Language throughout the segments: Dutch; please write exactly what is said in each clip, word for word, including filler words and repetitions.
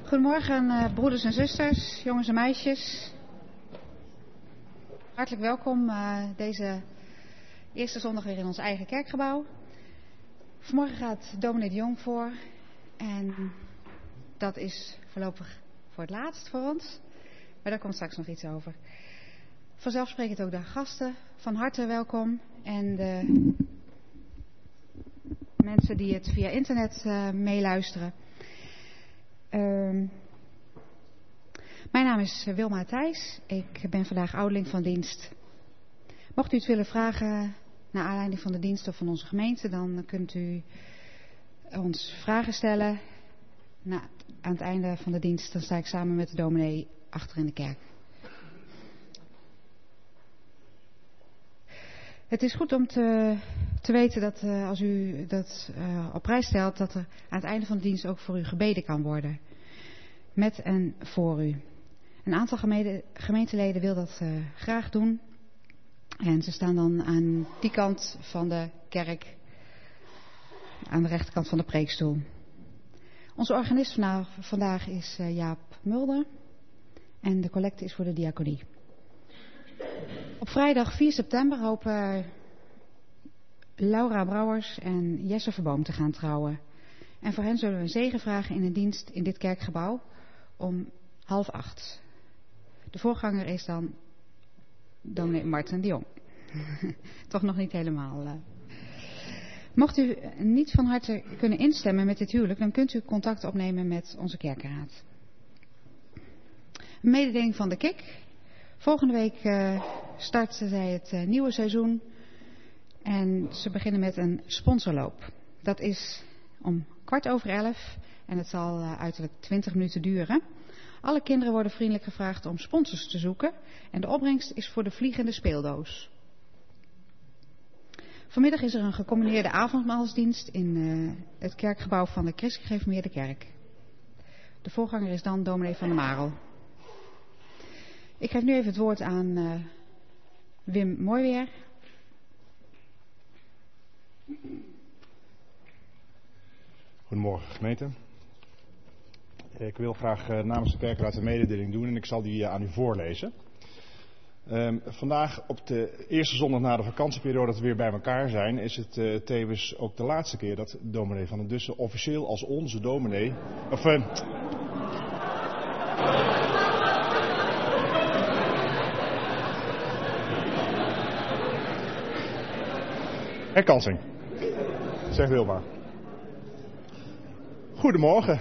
Goedemorgen uh, broeders en zusters, jongens en meisjes. Hartelijk welkom uh, deze eerste zondag weer in ons eigen kerkgebouw. Vanmorgen gaat dominee de Jong voor en dat is voorlopig voor het laatst voor ons. Maar daar komt straks nog iets over. Vanzelfsprekend ook de gasten van harte welkom en de mensen die het via internet uh, meeluisteren. Uh, mijn naam is Wilma Thijs. Ik ben vandaag ouderling van dienst. Mocht u iets willen vragen naar aanleiding van de dienst of van onze gemeente, dan kunt u ons vragen stellen. Nou, aan het einde van de dienst dan sta ik samen met de dominee achter in de kerk. Het is goed om te, te weten dat uh, als u dat uh, op prijs stelt, dat er aan het einde van de dienst ook voor u gebeden kan worden. Met en voor u. Een aantal gemeente, gemeenteleden wil dat uh, graag doen. En ze staan dan aan die kant van de kerk, aan de rechterkant van de preekstoel. Onze organist vandaag, vandaag is uh, Jaap Mulder. En de collecte is voor de diaconie. Op vrijdag vier september hopen Laura Brouwers en Jesse Verboom te gaan trouwen. En voor hen zullen we een zegen vragen in een dienst in dit kerkgebouw om half acht. De voorganger is dan dominee Marten de Jong. Toch nog niet helemaal. Uh. Mocht u niet van harte kunnen instemmen met dit huwelijk, dan kunt u contact opnemen met onze kerkenraad. Een mededeling van de K I K. Volgende week uh, starten zij het uh, nieuwe seizoen en ze beginnen met een sponsorloop. Dat is om kwart over elf en het zal uh, uiterlijk twintig minuten duren. Alle kinderen worden vriendelijk gevraagd om sponsors te zoeken en de opbrengst is voor de vliegende speeldoos. Vanmiddag is er een gecombineerde avondmaalsdienst in uh, het kerkgebouw van de Christelijk Gereformeerde Kerk. De voorganger is dan dominee van der Marel. Ik geef nu even het woord aan uh, Wim Mooiweer. Goedemorgen gemeente. Ik wil graag uh, namens de kerkraad een mededeling doen en ik zal die uh, aan u voorlezen. Um, vandaag op de eerste zondag na de vakantieperiode dat we weer bij elkaar zijn, is het uh, tevens ook de laatste keer dat dominee van den Dussen officieel als onze dominee... Of, uh, herkansing, zegt Wilma. Goedemorgen.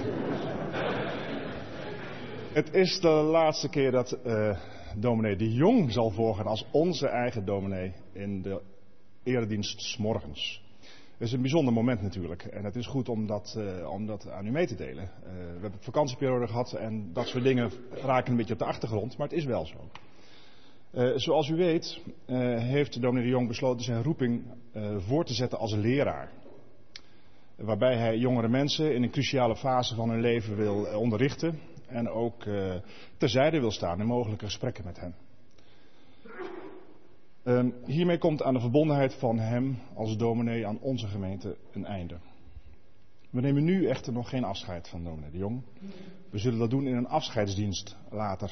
Het is de laatste keer dat uh, dominee de Jong zal voorgaan als onze eigen dominee in de eredienst 's morgens. Het is een bijzonder moment natuurlijk en het is goed om dat, uh, om dat aan u mee te delen. Uh, we hebben een vakantieperiode gehad en dat soort dingen raken een beetje op de achtergrond, maar het is wel zo. Uh, zoals u weet uh, heeft dominee de Jong besloten zijn roeping uh, voor te zetten als leraar. Waarbij hij jongere mensen in een cruciale fase van hun leven wil uh, onderrichten en ook uh, terzijde wil staan in mogelijke gesprekken met hen. Uh, hiermee komt aan de verbondenheid van hem als dominee aan onze gemeente een einde. We nemen nu echter nog geen afscheid van dominee de Jong. We zullen dat doen in een afscheidsdienst later.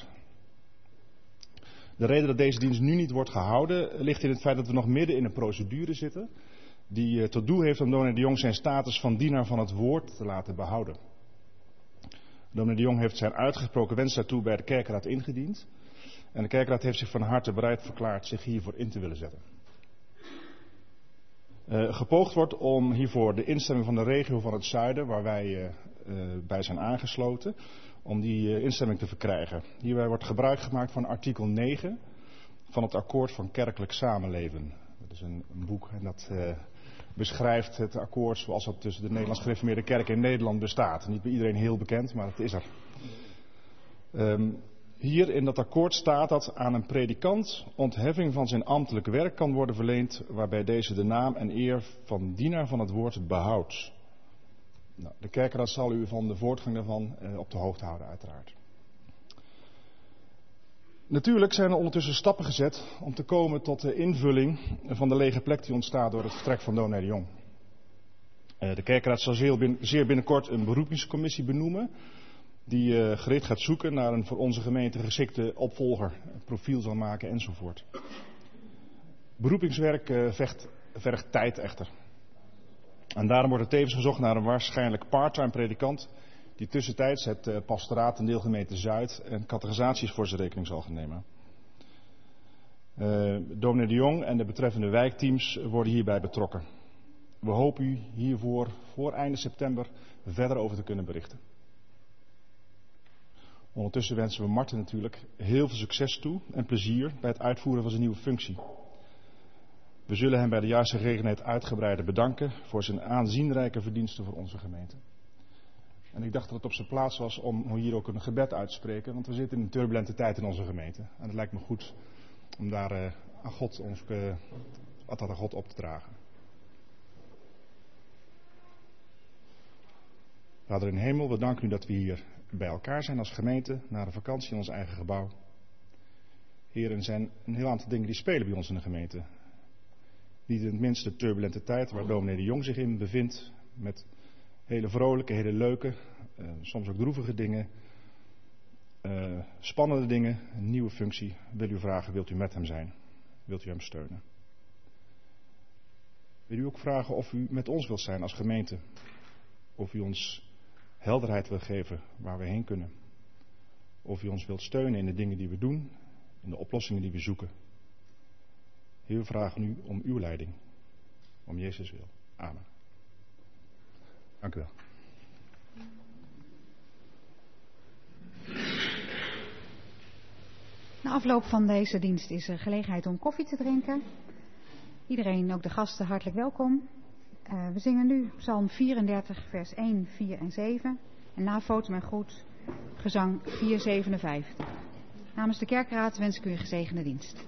De reden dat deze dienst nu niet wordt gehouden ligt in het feit dat we nog midden in een procedure zitten die uh, tot doel heeft om dominee de Jong zijn status van dienaar van het woord te laten behouden. Dominee de Jong heeft zijn uitgesproken wens daartoe bij de kerkraad ingediend en de kerkraad heeft zich van harte bereid verklaard zich hiervoor in te willen zetten. Uh, gepoogd wordt om hiervoor de instemming van de regio van het zuiden, waar wij uh, uh, bij zijn aangesloten, om die uh, instemming te verkrijgen. Hierbij wordt gebruik gemaakt van artikel negen van het akkoord van kerkelijk samenleven. Dat is een, een boek en dat uh, beschrijft het akkoord zoals dat tussen de Nederlands Gereformeerde Kerk in Nederland bestaat. Niet bij iedereen heel bekend, maar het is er. Um, hier in dat akkoord staat dat aan een predikant ontheffing van zijn ambtelijk werk kan worden verleend, waarbij deze de naam en eer van dienaar van het woord behoudt. Nou, de kerkraad zal u van de voortgang daarvan uh, op de hoogte houden, uiteraard. Natuurlijk zijn er ondertussen stappen gezet om te komen tot de invulling van de lege plek die ontstaat door het vertrek van dominee de Jong. Uh, de kerkraad zal zeer binnenkort een beroepingscommissie benoemen Die uh, gericht gaat zoeken naar een voor onze gemeente geschikte opvolger, een profiel zal maken enzovoort. Beroepingswerk uh, vecht, vergt tijd echter. En daarom wordt er tevens gezocht naar een waarschijnlijk part-time predikant die tussentijds het uh, pastoraat in deelgemeente Zuid en catechisaties voor zijn rekening zal gaan nemen. Uh, dominee de Jong en de betreffende wijkteams worden hierbij betrokken. We hopen u hiervoor voor einde september verder over te kunnen berichten. Ondertussen wensen we Marten natuurlijk heel veel succes toe en plezier bij het uitvoeren van zijn nieuwe functie. We zullen hem bij de juiste gelegenheid uitgebreider bedanken voor zijn aanzienrijke verdiensten voor onze gemeente. En ik dacht dat het op zijn plaats was om hier ook een gebed uit te spreken, want we zitten in een turbulente tijd in onze gemeente. En het lijkt me goed om daar uh, aan God, ons, uh, dat aan God op te dragen. Vader in hemel, we danken u dat we hier bij elkaar zijn als gemeente, na de vakantie in ons eigen gebouw. Heer, er zijn een heel aantal dingen die spelen bij ons in de gemeente. Niet in het minste de turbulente tijd waar dominee de Jong zich in bevindt, met hele vrolijke, hele leuke, uh, soms ook droevige dingen, uh, spannende dingen, een nieuwe functie. Wil u vragen, wilt u met hem zijn? Wilt u hem steunen? Wil u ook vragen of u met ons wilt zijn als gemeente? Of u ons helderheid wil geven waar we heen kunnen. Of u ons wilt steunen in de dingen die we doen, in de oplossingen die we zoeken. Heer, we vragen u om uw leiding. Om Jezus wil. Amen. Dank u wel. Na afloop van deze dienst is er gelegenheid om koffie te drinken. Iedereen, ook de gasten, hartelijk welkom. Uh, we zingen nu Psalm vierendertig, vers één, vier en zeven. En na Fotum en Groet gezang vierhonderdzevenenvijftig. Namens de kerkraad wens ik u een gezegende dienst.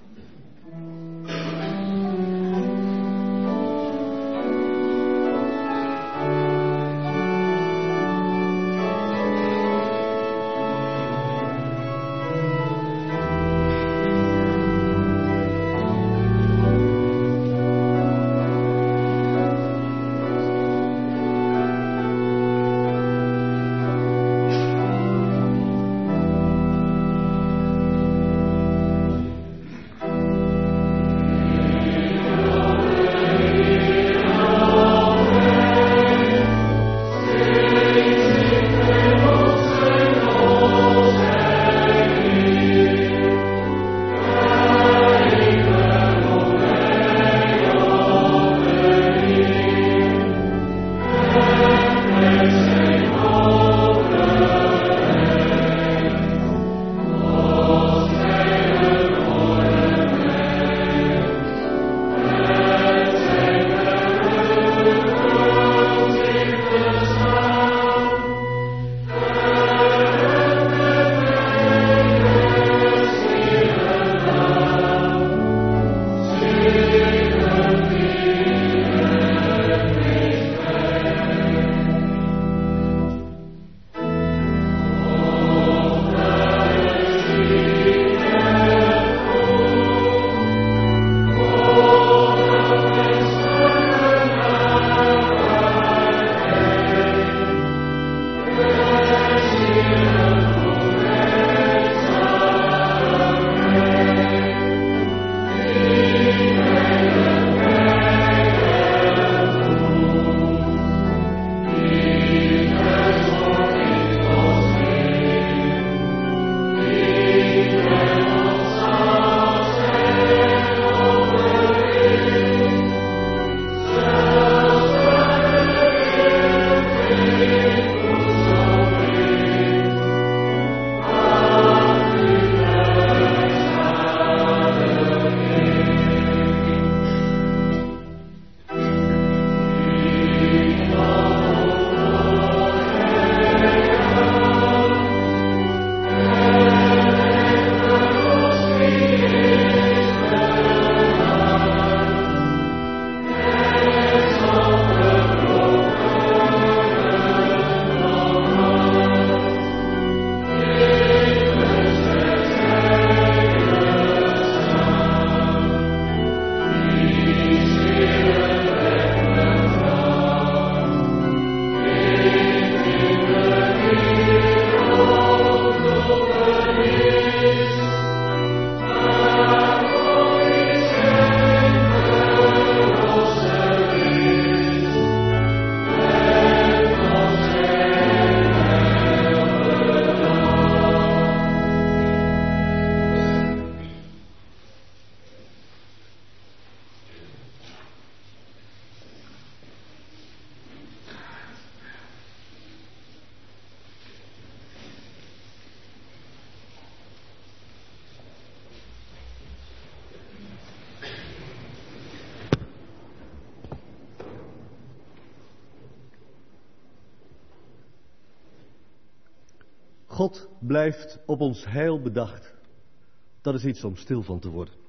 God blijft op ons heil bedacht. Dat is iets om stil van te worden.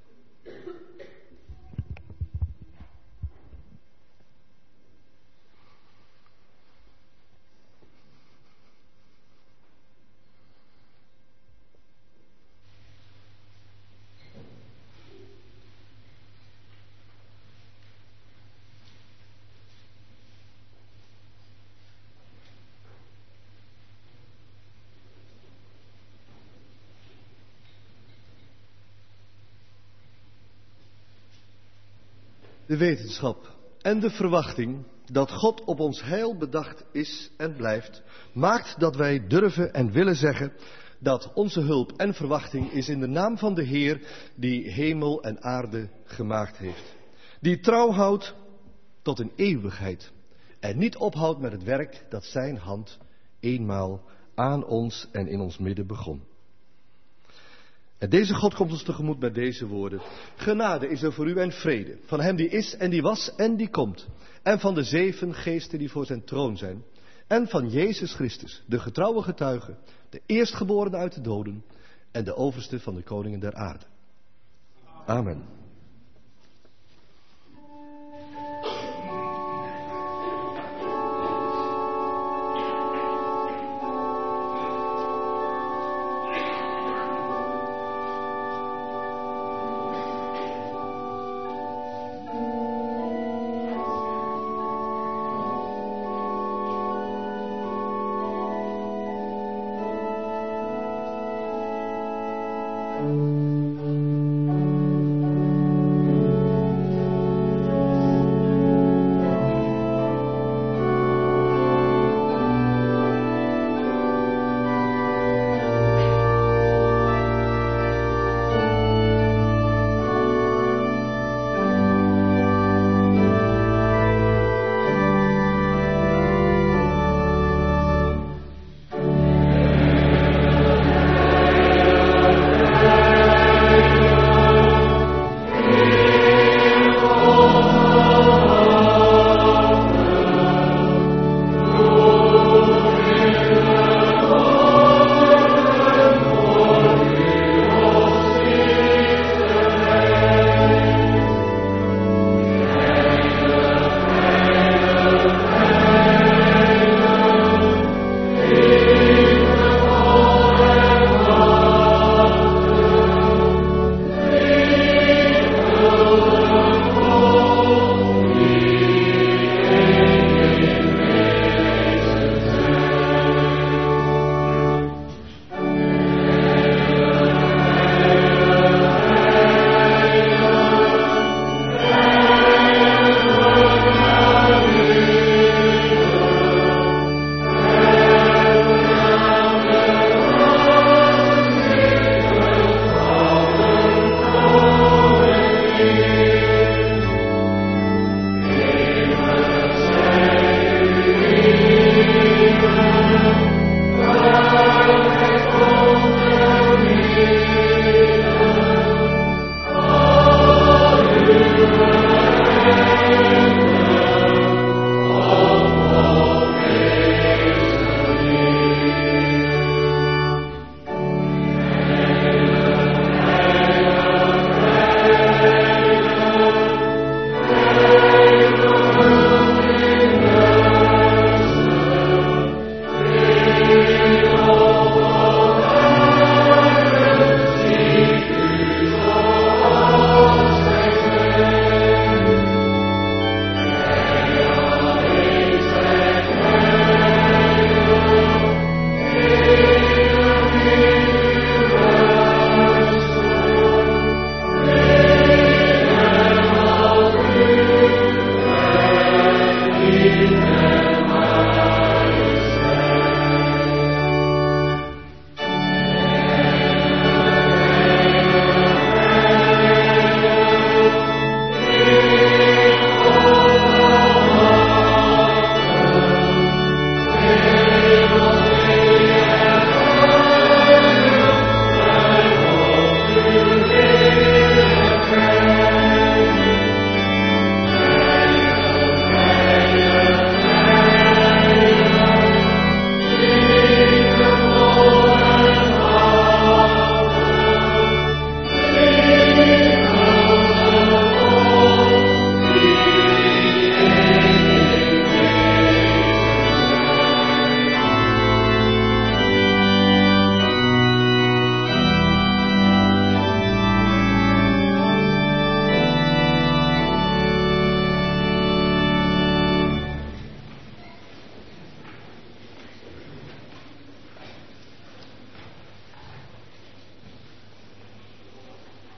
De wetenschap en de verwachting dat God op ons heil bedacht is en blijft, maakt dat wij durven en willen zeggen dat onze hulp en verwachting is in de naam van de Heer die hemel en aarde gemaakt heeft. Die trouw houdt tot een eeuwigheid en niet ophoudt met het werk dat zijn hand eenmaal aan ons en in ons midden begon. En deze God komt ons tegemoet met deze woorden. Genade is er voor u en vrede, van hem die is en die was en die komt. En van de zeven geesten die voor zijn troon zijn. En van Jezus Christus, de getrouwe getuige, de eerstgeborene uit de doden en de overste van de koningen der aarde. Amen.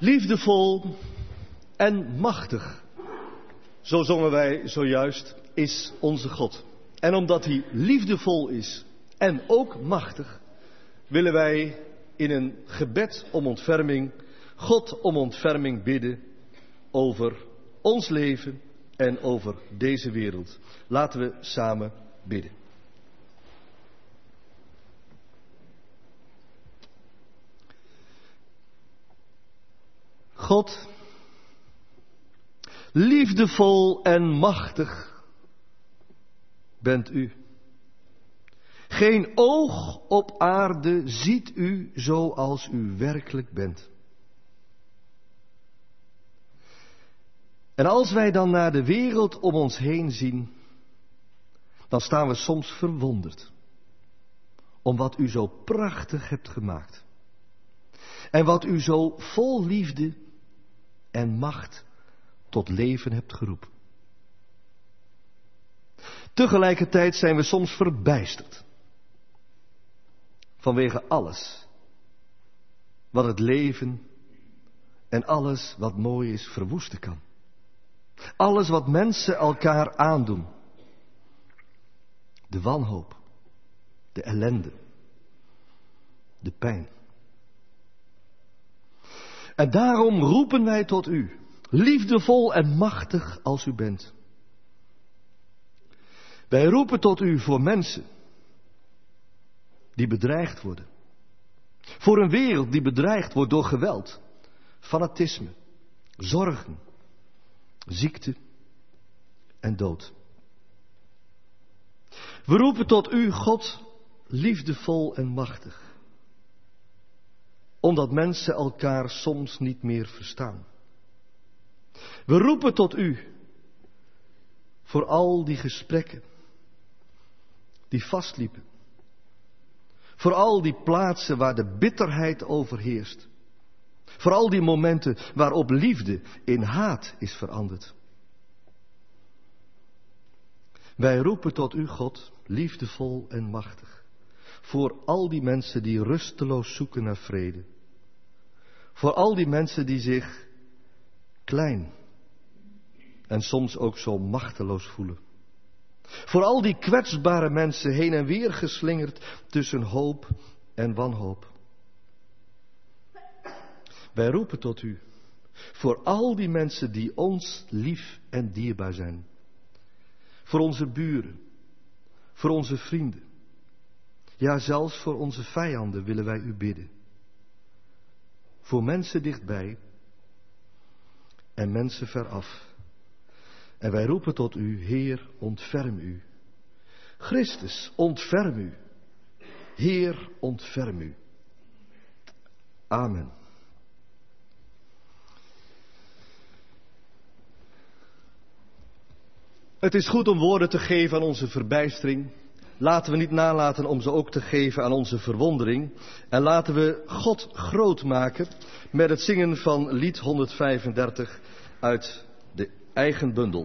Liefdevol en machtig, zo zongen wij zojuist, is onze God. En omdat hij liefdevol is en ook machtig, willen wij in een gebed om ontferming, God om ontferming bidden over ons leven en over deze wereld. Laten we samen bidden. God, liefdevol en machtig bent u. Geen oog op aarde ziet u zoals u werkelijk bent. En als wij dan naar de wereld om ons heen zien, dan staan we soms verwonderd om wat u zo prachtig hebt gemaakt. En wat u zo vol liefde en macht tot leven hebt geroepen. Tegelijkertijd zijn we soms verbijsterd vanwege alles wat het leven en alles wat mooi is verwoesten kan. Alles wat mensen elkaar aandoen. De wanhoop, de ellende, de pijn. En daarom roepen wij tot u, liefdevol en machtig als u bent. Wij roepen tot u voor mensen die bedreigd worden. Voor een wereld die bedreigd wordt door geweld, fanatisme, zorgen, ziekte en dood. We roepen tot u, God, liefdevol en machtig. Omdat mensen elkaar soms niet meer verstaan. We roepen tot u voor al die gesprekken die vastliepen. Voor al die plaatsen waar de bitterheid overheerst. Voor al die momenten waarop liefde in haat is veranderd. Wij roepen tot u, God, liefdevol en machtig. Voor al die mensen die rusteloos zoeken naar vrede. Voor al die mensen die zich klein en soms ook zo machteloos voelen. Voor al die kwetsbare mensen heen en weer geslingerd tussen hoop en wanhoop. Wij roepen tot u voor al die mensen die ons lief en dierbaar zijn. Voor onze buren, voor onze vrienden. Ja, zelfs voor onze vijanden willen wij u bidden. Voor mensen dichtbij en mensen veraf. En wij roepen tot u, Heer, ontferm u. Christus, ontferm u. Heer, ontferm u. Amen. Het is goed om woorden te geven aan onze verbijstering. Laten we niet nalaten om ze ook te geven aan onze verwondering. En laten we God groot maken met het zingen van lied honderdvijfendertig uit de eigen bundel.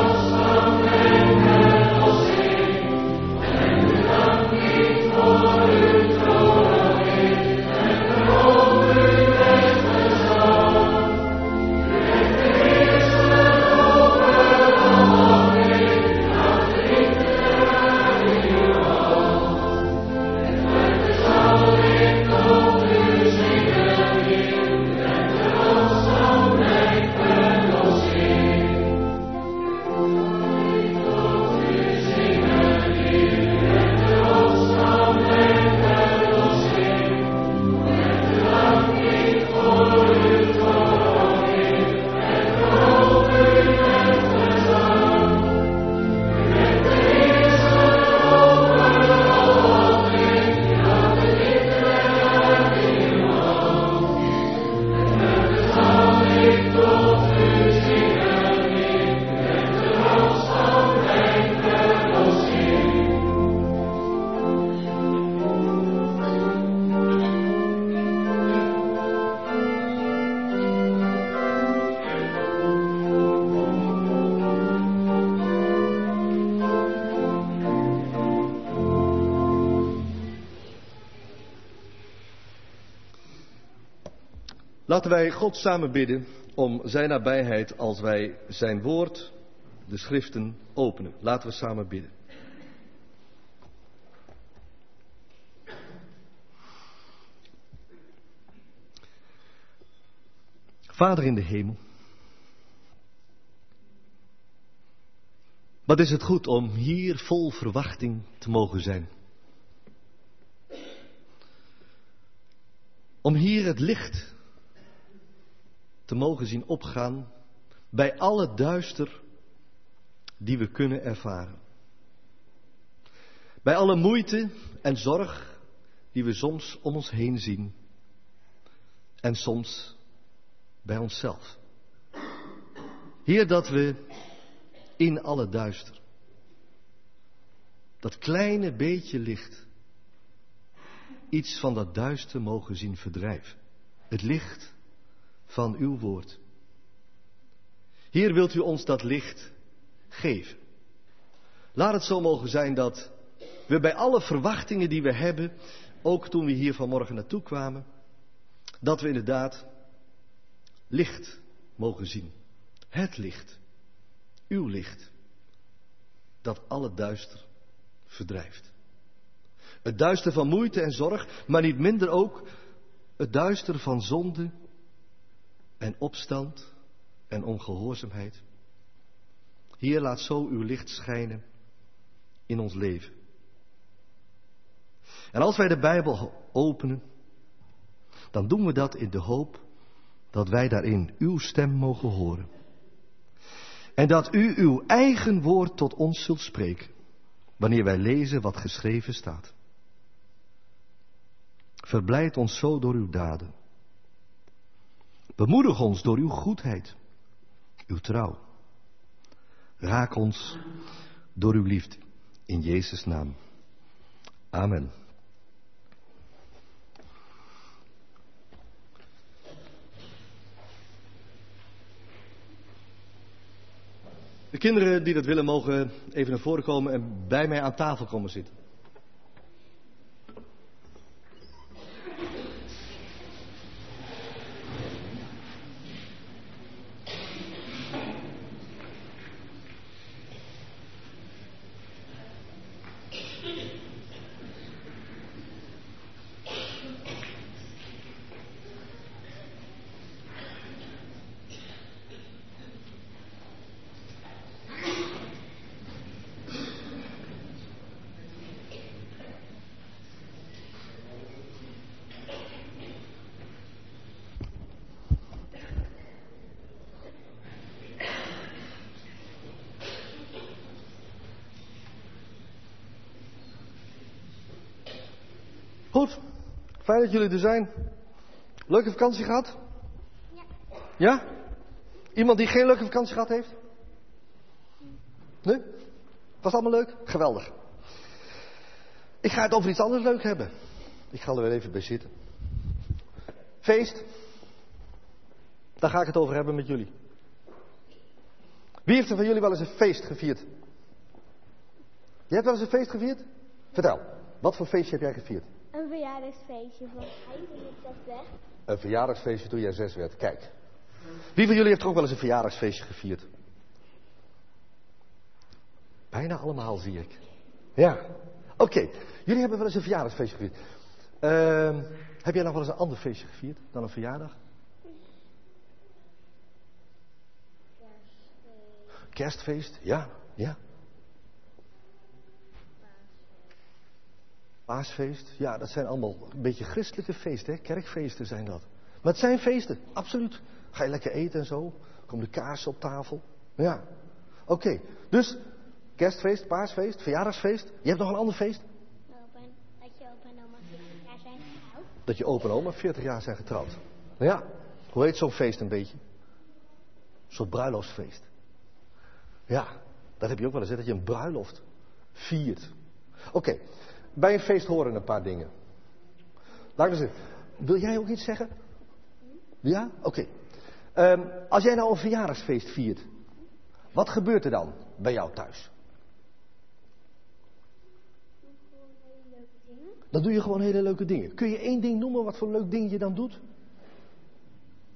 For Laten wij God samen bidden om zijn nabijheid als wij zijn woord, de schriften, openen. Laten we samen bidden. Vader in de hemel, wat is het goed om hier vol verwachting te mogen zijn. Om hier het licht te mogen zien opgaan bij alle duister die we kunnen ervaren. Bij alle moeite en zorg die we soms om ons heen zien en soms bij onszelf. Heer, dat we in alle duister, dat kleine beetje licht, iets van dat duister mogen zien verdrijven. Het licht van uw woord. Heer, wilt u ons dat licht geven? Laat het zo mogen zijn dat we bij alle verwachtingen die we hebben, ook toen we hier vanmorgen naartoe kwamen, dat we inderdaad licht mogen zien. Het licht. Uw licht. Dat alle duister verdrijft. Het duister van moeite en zorg, maar niet minder ook het duister van zonde en opstand en ongehoorzaamheid. Heer, laat zo uw licht schijnen in ons leven. En als wij de Bijbel openen, dan doen we dat in de hoop dat wij daarin uw stem mogen horen. En dat u uw eigen woord tot ons zult spreken, wanneer wij lezen wat geschreven staat. Verblijd ons zo door uw daden. Bemoedig ons door uw goedheid, uw trouw. Raak ons door uw liefde, in Jezus' naam. Amen. De kinderen die dat willen mogen even naar voren komen en bij mij aan tafel komen zitten. Goed, fijn dat jullie er zijn. Leuke vakantie gehad? Ja. Ja? Iemand die geen leuke vakantie gehad heeft? Nee? Was allemaal leuk? Geweldig. Ik ga het over iets anders leuk hebben. Ik ga er weer even bij zitten. Feest. Daar ga ik het over hebben met jullie. Wie heeft er van jullie wel eens een feest gevierd? Jij hebt wel eens een feest gevierd? Vertel, wat voor feestje heb jij gevierd? Een verjaardagsfeestje van mij toen ik zes werd. Een verjaardagsfeestje toen jij zes werd, kijk. Wie van jullie heeft er ook wel eens een verjaardagsfeestje gevierd? Bijna allemaal, zie ik. Ja, oké. Okay. Jullie hebben wel eens een verjaardagsfeestje gevierd. Uh, heb jij nog wel eens een ander feestje gevierd dan een verjaardag? Kerstfeest. Kerstfeest, ja, ja. Paasfeest, ja, dat zijn allemaal een beetje christelijke feesten, hè? Kerkfeesten zijn dat. Maar het zijn feesten, absoluut. Ga je lekker eten en zo, komen de kaarsen op tafel. Ja, oké. Okay. Dus, kerstfeest, paasfeest, verjaardagsfeest. Je hebt nog een ander feest? Open, dat je opa en oma veertig jaar zijn getrouwd. Dat je opa en oma veertig jaar zijn getrouwd. Nou ja, hoe heet zo'n feest een beetje? Een soort bruiloftsfeest. Ja, dat heb je ook wel eens, hè, dat je een bruiloft viert. Oké. Okay. Bij een feest horen een paar dingen. Laat ik eens zeggen. Wil jij ook iets zeggen? Ja? Oké. Okay. Um, als jij nou een verjaardagsfeest viert, wat gebeurt er dan bij jou thuis? Dan doe je gewoon hele leuke dingen. Kun je één ding noemen wat voor leuk ding je dan doet?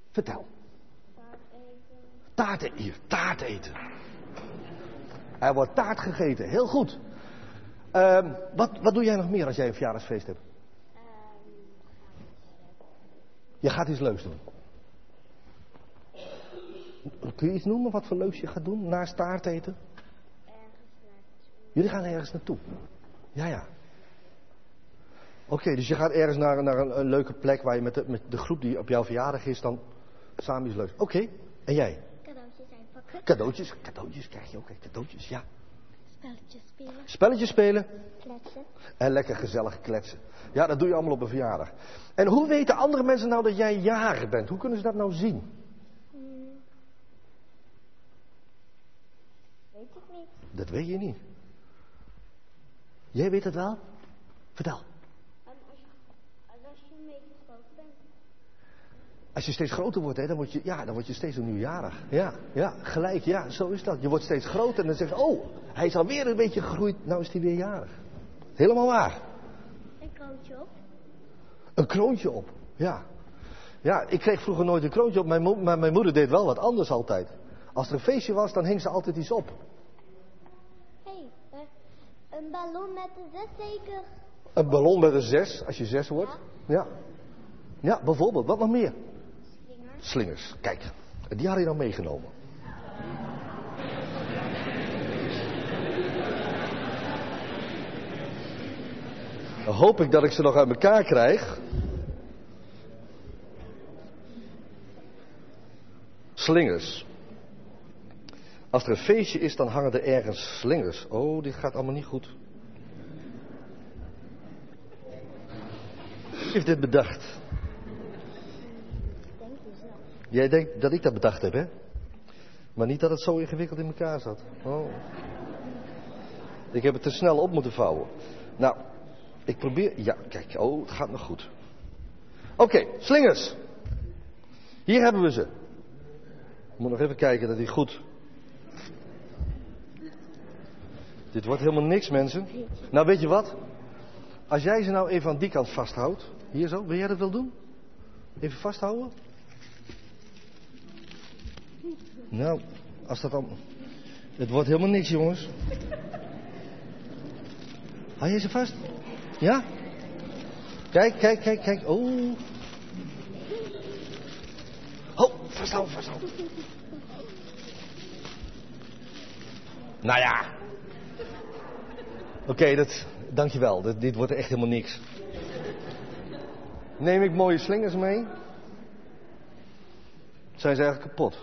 Vertel. Taart eten. Taart eten. Hier, taart eten. Er wordt taart gegeten. Heel goed. Um, wat, wat doe jij nog meer als jij een verjaardagsfeest hebt? Um, Je gaat iets leuks doen. Kun je iets noemen wat voor leuks je gaat doen naast taart eten? ergens naartoe. Jullie gaan ergens naartoe. Ja, ja. Oké, okay, dus je gaat ergens naar, naar een, een leuke plek waar je met de, met de groep die op jouw verjaardag is dan samen iets leuks. Oké, okay. En jij? Cadeautjes uitpakken. Cadeautjes, cadeautjes krijg je ook. Okay. Cadeautjes, ja. Spelletjes spelen. Spelletjes spelen. Kletsen. En lekker gezellig kletsen. Ja, dat doe je allemaal op een verjaardag. En hoe weten andere mensen nou dat jij jarig bent? Hoe kunnen ze dat nou zien? Hmm. Weet ik niet. Dat weet je niet. Jij weet het wel? Vertel. En als je, als je een beetje groot bent. Als je steeds groter wordt, hè, dan word je, ja, dan word je steeds opnieuw jarig. Ja, ja, gelijk, ja, zo is dat. Je wordt steeds groter en dan zeg je, oh, hij is alweer een beetje gegroeid, nou is hij weer jarig. Helemaal waar. Een kroontje op. Een kroontje op, ja. Ja, ik kreeg vroeger nooit een kroontje op, mijn mo- maar mijn moeder deed wel wat anders altijd. Als er een feestje was, dan hing ze altijd iets op. Hé, hey, uh, een ballon met een zes zeker. Een ballon met een zes, als je zes wordt. Ja. Ja, bijvoorbeeld, wat nog meer? Slingers. Slingers, kijk, die had je dan meegenomen. Dan hoop ik dat ik ze nog uit elkaar krijg. Slingers. Als er een feestje is, dan hangen er ergens slingers. Oh, dit gaat allemaal niet goed. Wie heeft dit bedacht? Denk je zelf. Jij denkt dat ik dat bedacht heb, hè? Maar niet dat het zo ingewikkeld in elkaar zat. Oh. Ik heb het te snel op moeten vouwen. Nou, ik probeer... Ja, kijk. Oh, het gaat nog goed. Oké, okay, slingers. Hier hebben we ze. Ik moet nog even kijken dat die goed... Dit wordt helemaal niks, mensen. Nou, weet je wat? Als jij ze nou even aan die kant vasthoudt. Hier zo, wil jij dat wel doen? Even vasthouden? Nou, als dat dan... Het wordt helemaal niks, jongens. Hou je ze vast? Ja? Kijk, kijk, kijk, kijk. Oh. Oh, vasthouden, vasthouden. Nou ja. Oké, okay, dat... Dankjewel. Dat, dit wordt echt helemaal niks. Neem ik mooie slingers mee? Zijn ze eigenlijk kapot?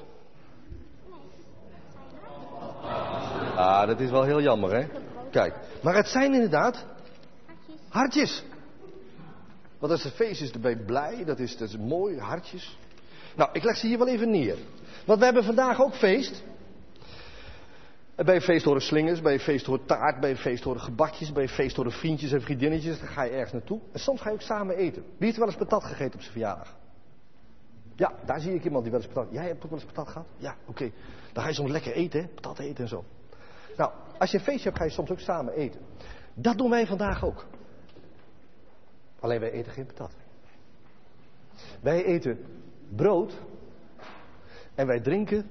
Ah, dat is wel heel jammer, hè? Kijk, maar het zijn inderdaad Hartjes. hartjes. Want als het feest is, dan ben je blij. Dat is, dat is mooi, hartjes. Nou, ik leg ze hier wel even neer. Want we hebben vandaag ook feest. Bij een feest horen slingers, bij een feest horen taart, bij een feest horen gebakjes, bij een feest horen vriendjes en vriendinnetjes. Dan ga je ergens naartoe. En soms ga je ook samen eten. Wie heeft wel eens patat gegeten op zijn verjaardag? Ja, daar zie ik iemand die wel eens patat... Jij hebt ook wel eens patat gehad? Ja, oké. Okay. Dan ga je soms lekker eten, hè? Patat eten en zo. Nou, als je een feestje hebt, ga je soms ook samen eten. Dat doen wij vandaag ook. Alleen wij eten geen patat. Wij eten brood en wij drinken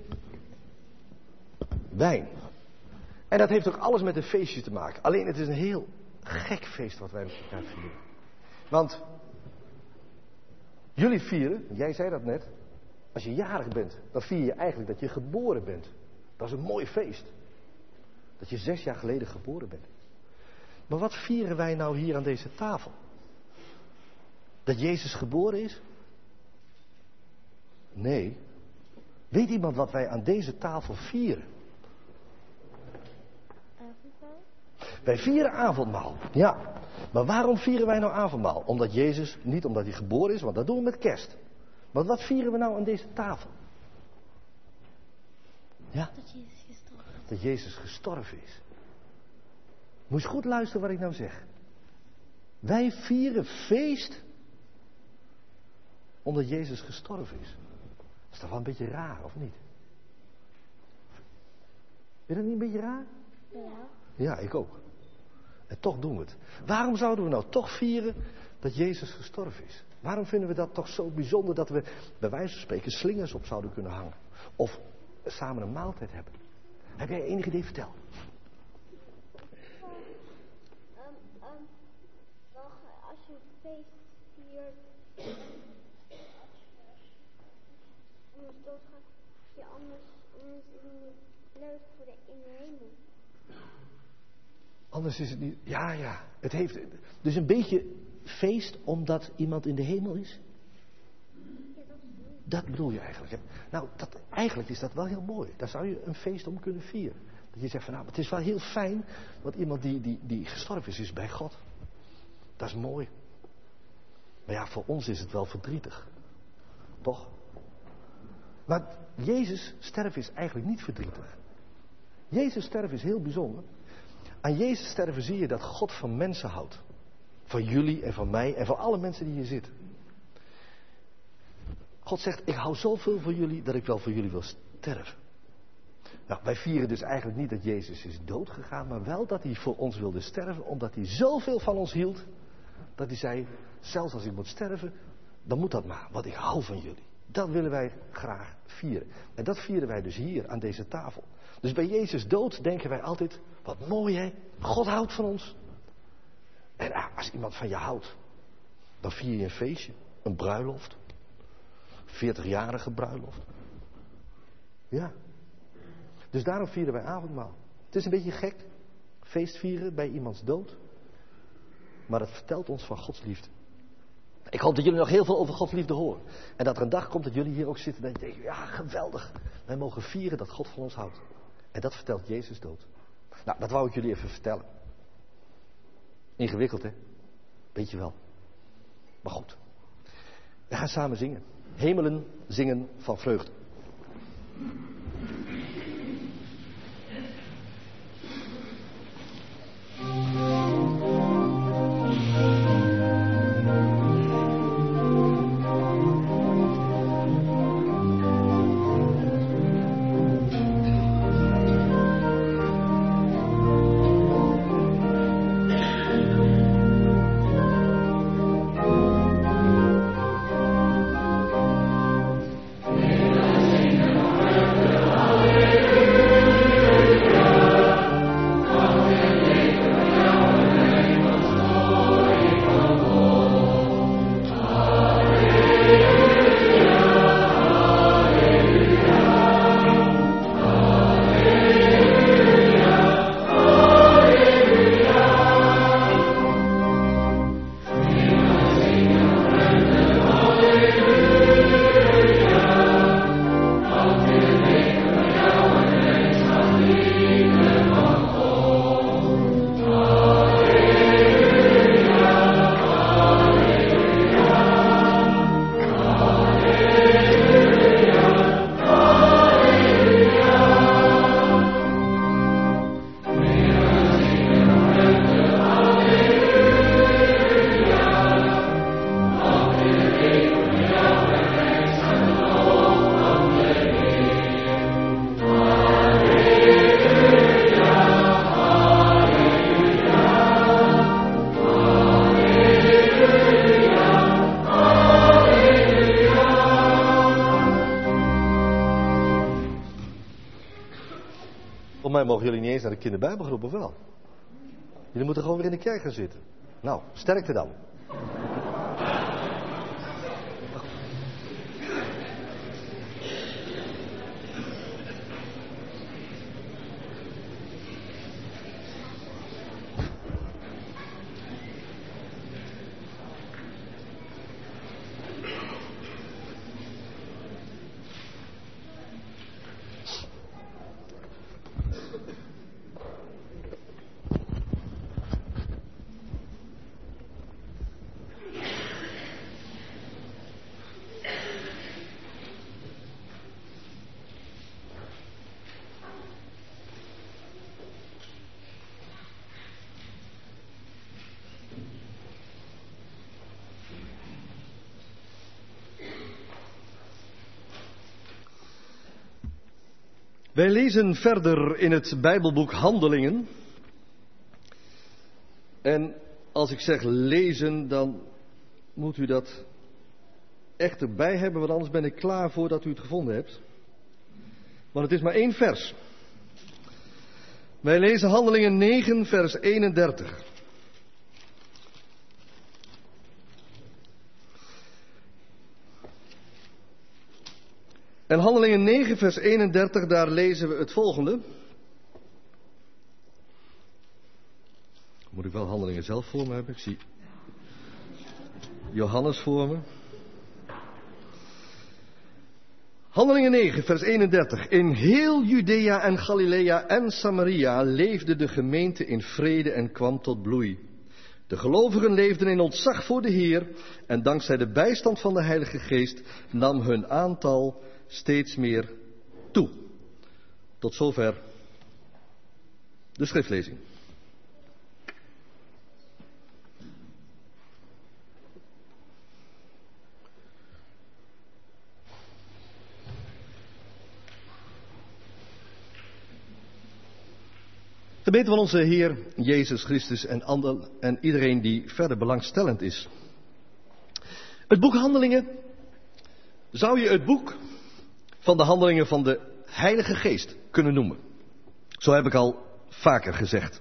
wijn. En dat heeft ook alles met een feestje te maken. Alleen het is een heel gek feest wat wij met elkaar vieren. Want jullie vieren, jij zei dat net, als je jarig bent, dan vier je eigenlijk dat je geboren bent. Dat is een mooi feest. Dat je zes jaar geleden geboren bent. Maar wat vieren wij nou hier aan deze tafel? Dat Jezus geboren is? Nee. Weet iemand wat wij aan deze tafel vieren? Avondmaal. Wij vieren avondmaal, ja. Maar waarom vieren wij nou avondmaal? Omdat Jezus, niet omdat hij geboren is, want dat doen we met kerst. Maar wat vieren we nou aan deze tafel? Ja? Dat Jezus gestorven is. Dat Jezus gestorven is. Moet je goed luisteren wat ik nou zeg. Wij vieren feest omdat Jezus gestorven is. Dat is toch wel een beetje raar, of niet? Vind je dat niet een beetje raar? Ja. Ja, ik ook. En toch doen we het. Waarom zouden we nou toch vieren dat Jezus gestorven is? Waarom vinden we dat toch zo bijzonder dat we bij wijze van spreken slingers op zouden kunnen hangen? Of samen een maaltijd hebben? Heb jij enig idee? Vertel. Um, um, nog, als je een feest viert, anders doodgaat, je anders, anders is het niet leuk voor de, in de hemel. Anders is het niet... Ja, ja. Het heeft dus een beetje feest omdat iemand in de hemel is? Dat bedoel je eigenlijk. Hè? Nou, dat, eigenlijk is dat wel heel mooi. Daar zou je een feest om kunnen vieren. Dat je zegt van nou, het is wel heel fijn, want iemand die, die, die gestorven is, is bij God. Dat is mooi. Maar ja, voor ons is het wel verdrietig. Toch? Maar Jezus sterven is eigenlijk niet verdrietig. Jezus sterven is heel bijzonder. Aan Jezus sterven zie je dat God van mensen houdt. Van jullie en van mij en van alle mensen die hier zitten. God zegt, ik hou zoveel van jullie dat ik wel voor jullie wil sterven. Nou, wij vieren dus eigenlijk niet dat Jezus is doodgegaan, maar wel dat hij voor ons wilde sterven, omdat hij zoveel van ons hield, dat hij zei, zelfs als ik moet sterven, dan moet dat maar, want ik hou van jullie. Dat willen wij graag vieren. En dat vieren wij dus hier aan deze tafel. Dus bij Jezus dood denken wij altijd, wat mooi hè, God houdt van ons. En ah, als iemand van je houdt, dan vier je een feestje, een bruiloft. veertigjarige bruiloft. Ja. Dus daarom vieren wij avondmaal. Het is een beetje gek, feest vieren bij iemands dood. Maar het vertelt ons van Gods liefde. Ik hoop dat jullie nog heel veel over Gods liefde horen. En dat er een dag komt dat jullie hier ook zitten en dat je denkt, ja geweldig. Wij mogen vieren dat God van ons houdt. En dat vertelt Jezus dood. Nou, dat wou ik jullie even vertellen. Ingewikkeld hè? Weet je wel. Maar goed. We gaan samen zingen. Hemelen zingen van vreugde. Mogen jullie niet eens naar de kinderbijbelgroep of wel? Jullie moeten gewoon weer in de kerk gaan zitten. Nou, sterkte dan. Wij lezen verder in het Bijbelboek Handelingen. En als ik zeg lezen, dan moet u dat echt erbij hebben, want anders ben ik klaar voordat u het gevonden hebt. Want het is maar één vers. Wij lezen Handelingen negen, vers eenendertig. En Handelingen negen, vers eenendertig, daar lezen we het volgende. Moet ik wel Handelingen zelf voor me hebben? Ik zie Johannes voor me. Handelingen negen, vers eenendertig. In heel Judea en Galilea en Samaria leefde de gemeente in vrede en kwam tot bloei. De gelovigen leefden in ontzag voor de Heer en dankzij de bijstand van de Heilige Geest nam hun aantal steeds meer toe. Tot zover de schriftlezing. Gemeente van onze Heer Jezus Christus en, ander, en iedereen die verder belangstellend is. Het boek Handelingen zou je het boek van de handelingen van de Heilige Geest kunnen noemen. Zo heb ik al vaker gezegd.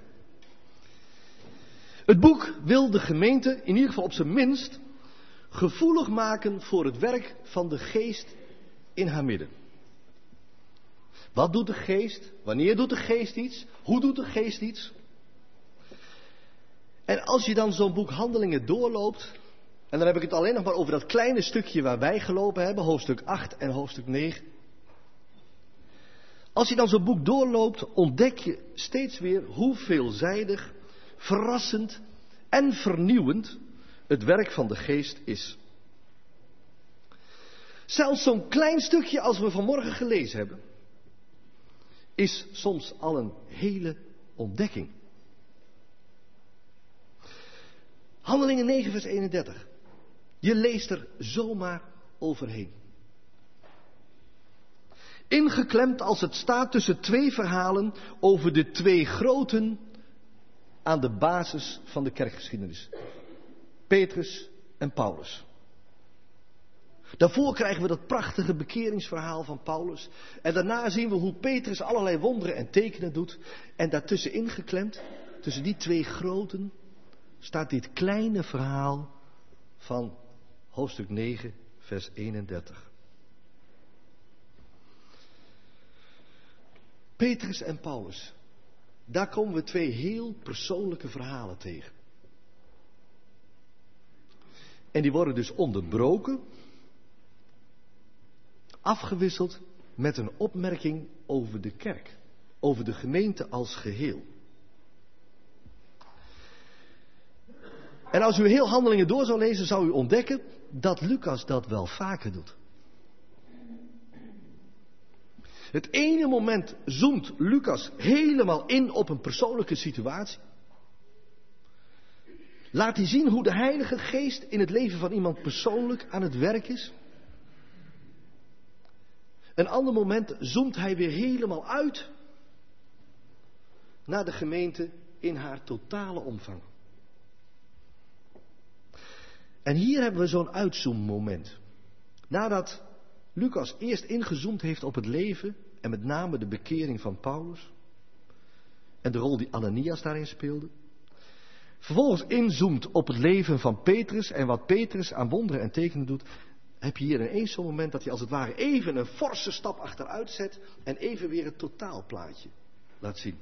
Het boek wil de gemeente in ieder geval op zijn minst gevoelig maken voor het werk van de Geest in haar midden. Wat doet de Geest? Wanneer doet de Geest iets? Hoe doet de Geest iets? En als je dan zo'n boek Handelingen doorloopt, en dan heb ik het alleen nog maar over dat kleine stukje waar wij gelopen hebben, hoofdstuk acht en hoofdstuk negen. Als je dan zo'n boek doorloopt, ontdek je steeds weer hoe veelzijdig, verrassend en vernieuwend het werk van de Geest is. Zelfs zo'n klein stukje als we vanmorgen gelezen hebben, is soms al een hele ontdekking. Handelingen negen, vers eenendertig. Je leest er zomaar overheen. Ingeklemd als het staat tussen twee verhalen over de twee groten aan de basis van de kerkgeschiedenis. Petrus en Paulus. Daarvoor krijgen we dat prachtige bekeringsverhaal van Paulus. En daarna zien we hoe Petrus allerlei wonderen en tekenen doet. En daartussen ingeklemd, tussen die twee groten, staat dit kleine verhaal van hoofdstuk negen, vers eenendertig. Petrus en Paulus. Daar komen we twee heel persoonlijke verhalen tegen. En die worden dus onderbroken, afgewisseld met een opmerking over de kerk, over de gemeente als geheel. En als u heel Handelingen door zou lezen, zou u ontdekken dat Lucas dat wel vaker doet. Het ene moment zoomt Lucas helemaal in op een persoonlijke situatie. Laat hij zien hoe de Heilige Geest in het leven van iemand persoonlijk aan het werk is. Een ander moment zoomt hij weer helemaal uit naar de gemeente in haar totale omvang. En hier hebben we zo'n uitzoommoment. Nadat Lucas eerst ingezoomd heeft op het leven en met name de bekering van Paulus en de rol die Ananias daarin speelde. Vervolgens inzoomt op het leven van Petrus en wat Petrus aan wonderen en tekenen doet. Heb je hier ineens zo'n moment dat hij als het ware even een forse stap achteruit zet en even weer het totaalplaatje laat zien.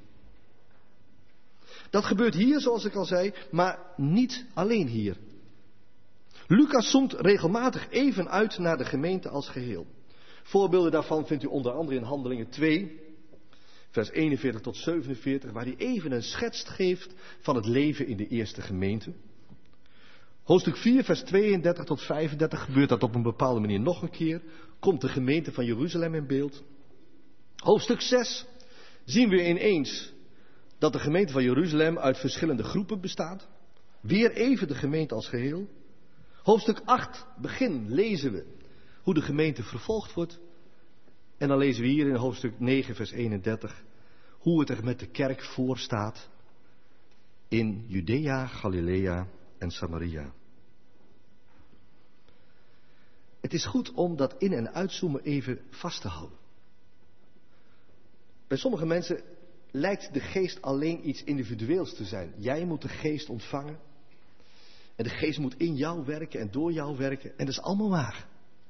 Dat gebeurt hier, zoals ik al zei, maar niet alleen hier. Lucas zoomt regelmatig even uit naar de gemeente als geheel. Voorbeelden daarvan vindt u onder andere in Handelingen twee, vers eenenveertig tot zevenenveertig, waar hij even een schets geeft van het leven in de eerste gemeente. Hoofdstuk vier, vers tweeëndertig tot vijfendertig gebeurt dat op een bepaalde manier nog een keer. Komt de gemeente van Jeruzalem in beeld. Hoofdstuk zes zien we ineens dat de gemeente van Jeruzalem uit verschillende groepen bestaat. Weer even de gemeente als geheel. Hoofdstuk acht, begin, lezen we hoe de gemeente vervolgd wordt. En dan lezen we hier in hoofdstuk negen, vers eenendertig, hoe het er met de kerk voor staat in Judea, Galilea en Samaria. Het is goed om dat in- en uitzoomen even vast te houden. Bij sommige mensen lijkt de geest alleen iets individueels te zijn. Jij moet de geest ontvangen. En de geest moet in jou werken en door jou werken. En dat is allemaal waar.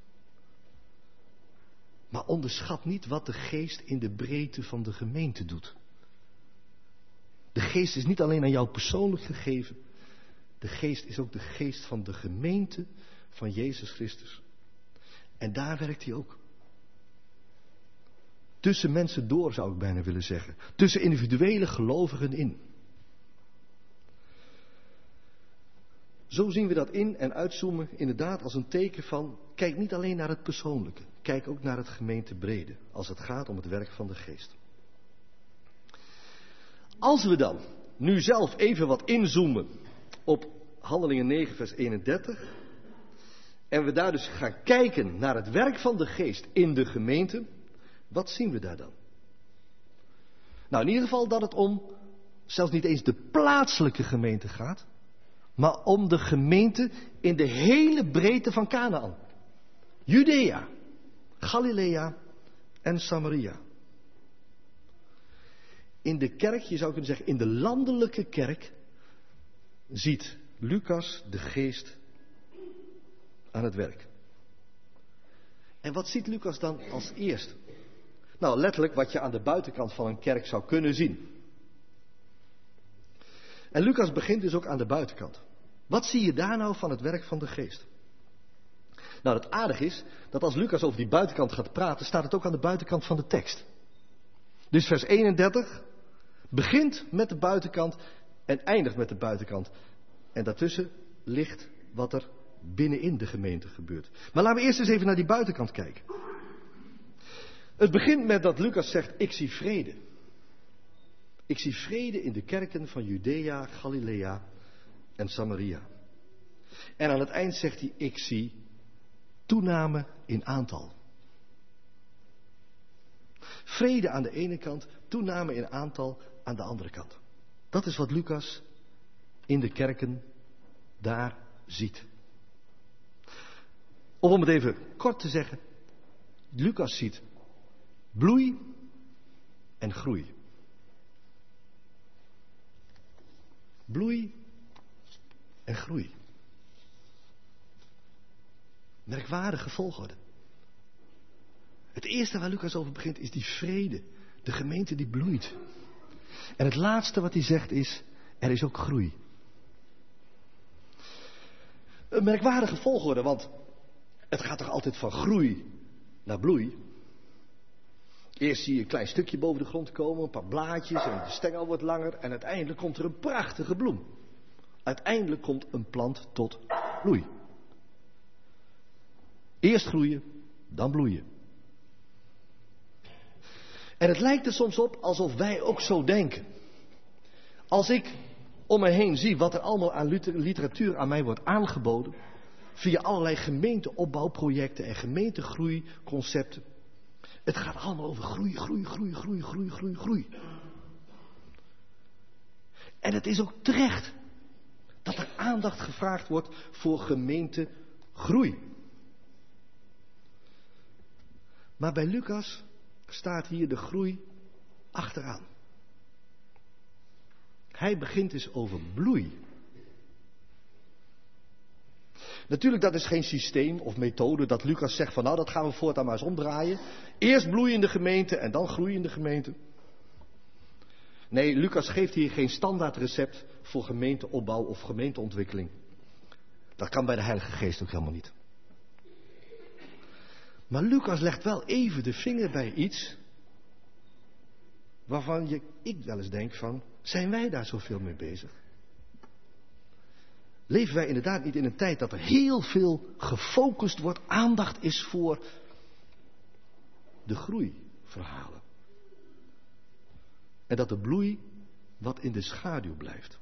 Maar onderschat niet wat de geest in de breedte van de gemeente doet. De geest is niet alleen aan jou persoonlijk gegeven. De geest is ook de geest van de gemeente van Jezus Christus. En daar werkt hij ook. Tussen mensen door, zou ik bijna willen zeggen. Tussen individuele gelovigen in. Zo zien we dat in- en uitzoomen inderdaad als een teken van, kijk niet alleen naar het persoonlijke. Kijk ook naar het gemeentebrede, als het gaat om het werk van de geest. Als we dan nu zelf even wat inzoomen op Handelingen negen vers eenendertig. En we daar dus gaan kijken naar het werk van de geest in de gemeente. Wat zien we daar dan? Nou, in ieder geval dat het om zelfs niet eens de plaatselijke gemeente gaat. Maar om de gemeente in de hele breedte van Kanaan. Judea, Galilea en Samaria. In de kerk, je zou kunnen zeggen, in de landelijke kerk ziet Lucas de geest aan het werk. En wat ziet Lucas dan als eerste? Nou, letterlijk wat je aan de buitenkant van een kerk zou kunnen zien. En Lucas begint dus ook aan de buitenkant. Wat zie je daar nou van het werk van de geest? Nou, het aardige is dat als Lucas over die buitenkant gaat praten, staat het ook aan de buitenkant van de tekst. Dus vers eenendertig begint met de buitenkant en eindigt met de buitenkant. En daartussen ligt wat er binnenin de gemeente gebeurt. Maar laten we eerst eens even naar die buitenkant kijken. Het begint met dat Lucas zegt, ik zie vrede. Ik zie vrede in de kerken van Judea, Galilea en Samaria. En aan het eind zegt hij, ik zie toename in aantal. Vrede aan de ene kant, toename in aantal aan de andere kant. Dat is wat Lucas in de kerken daar ziet. Of om het even kort te zeggen, Lucas ziet bloei en groei. Bloei en groei. Merkwaardige volgorde. Het eerste waar Lucas over begint is die vrede. De gemeente die bloeit. En het laatste wat hij zegt is, er is ook groei. Een merkwaardige volgorde, want het gaat toch altijd van groei naar bloei. Eerst zie je een klein stukje boven de grond komen, een paar blaadjes en de stengel wordt langer en uiteindelijk komt er een prachtige bloem. Uiteindelijk komt een plant tot bloei. Eerst groeien, dan bloeien. En het lijkt er soms op alsof wij ook zo denken. Als ik om me heen zie wat er allemaal aan literatuur aan mij wordt aangeboden, via allerlei gemeenteopbouwprojecten en gemeentegroeiconcepten. Het gaat allemaal over groei, groei, groei, groei, groei, groei, groei. En het is ook terecht dat er aandacht gevraagd wordt voor gemeentegroei. Maar bij Lucas staat hier de groei achteraan. Hij begint dus over bloei. Natuurlijk, dat is geen systeem of methode dat Lucas zegt van nou, dat gaan we voortaan maar eens omdraaien. Eerst bloei in de gemeente en dan groei in de gemeente. Nee, Lucas geeft hier geen standaard recept voor gemeenteopbouw of gemeenteontwikkeling. Dat kan bij de Heilige Geest ook helemaal niet. Maar Lucas legt wel even de vinger bij iets waarvan je, ik wel eens denk van, zijn wij daar zoveel mee bezig? Leven wij inderdaad niet in een tijd dat er heel veel gefocust wordt, aandacht is voor de groeiverhalen. En dat de bloei wat in de schaduw blijft.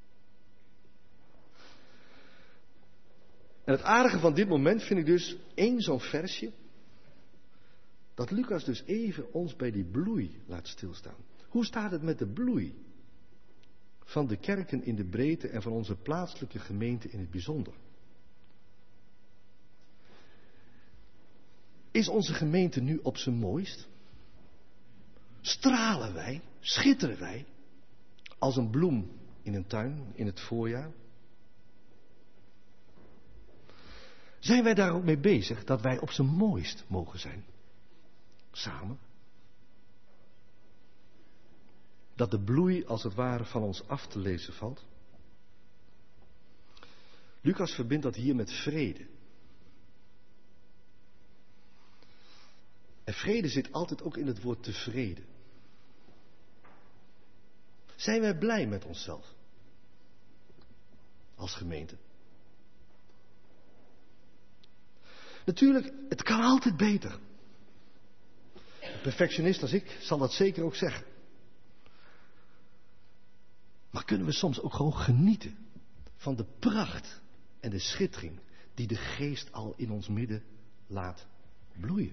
En het aardige van dit moment vind ik dus één zo'n versje, dat Lucas dus even ons bij die bloei laat stilstaan. Hoe staat het met de bloei van de kerken in de breedte en van onze plaatselijke gemeente in het bijzonder? Is onze gemeente nu op zijn mooist? Stralen wij, schitteren wij als een bloem in een tuin in het voorjaar? Zijn wij daar ook mee bezig dat wij op zijn mooist mogen zijn? Samen? Dat de bloei als het ware van ons af te lezen valt? Lucas verbindt dat hier met vrede. En vrede zit altijd ook in het woord tevreden. Zijn wij blij met onszelf? Als gemeente. Natuurlijk, het kan altijd beter. Een perfectionist als ik zal dat zeker ook zeggen. Maar kunnen we soms ook gewoon genieten van de pracht en de schittering die de geest al in ons midden laat bloeien?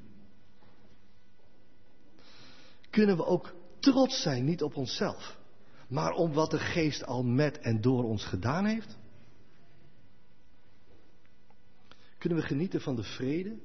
Kunnen we ook trots zijn, niet op onszelf, maar om wat de geest al met en door ons gedaan heeft? Kunnen we genieten van de vrede?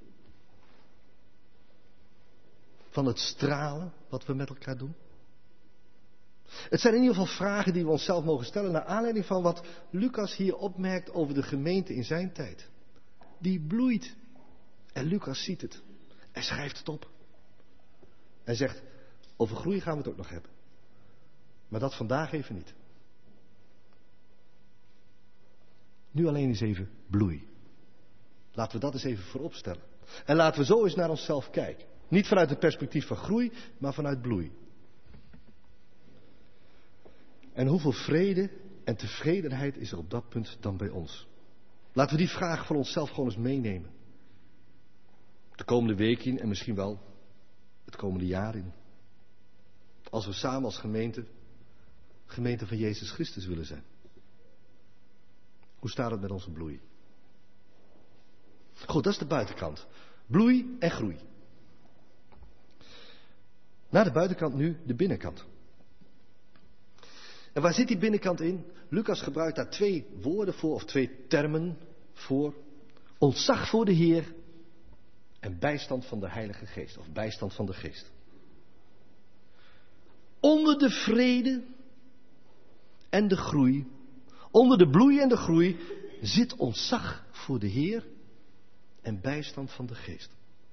Van het stralen wat we met elkaar doen? Het zijn in ieder geval vragen die we onszelf mogen stellen naar aanleiding van wat Lucas hier opmerkt over de gemeente in zijn tijd. Die bloeit. En Lucas ziet het. En schrijft het op. En zegt, over groei gaan we het ook nog hebben. Maar dat vandaag even niet. Nu alleen eens even bloei. Laten we dat eens even voorop stellen. En laten we zo eens naar onszelf kijken. Niet vanuit het perspectief van groei, maar vanuit bloei. En hoeveel vrede en tevredenheid is er op dat punt dan bij ons? Laten we die vraag voor onszelf gewoon eens meenemen. De komende week in en misschien wel het komende jaar in. Als we samen als gemeente, gemeente van Jezus Christus willen zijn. Hoe staat het met onze bloei? Goed, dat is de buitenkant. Bloei en groei. Na de buitenkant nu de binnenkant. En waar zit die binnenkant in? Lucas gebruikt daar twee woorden voor, of twee termen voor. Ontzag voor de Heer en bijstand van de Heilige Geest, of bijstand van de Geest. Onder de vrede en de groei, onder de bloei en de groei, zit ontzag voor de Heer en bijstand van de Geest.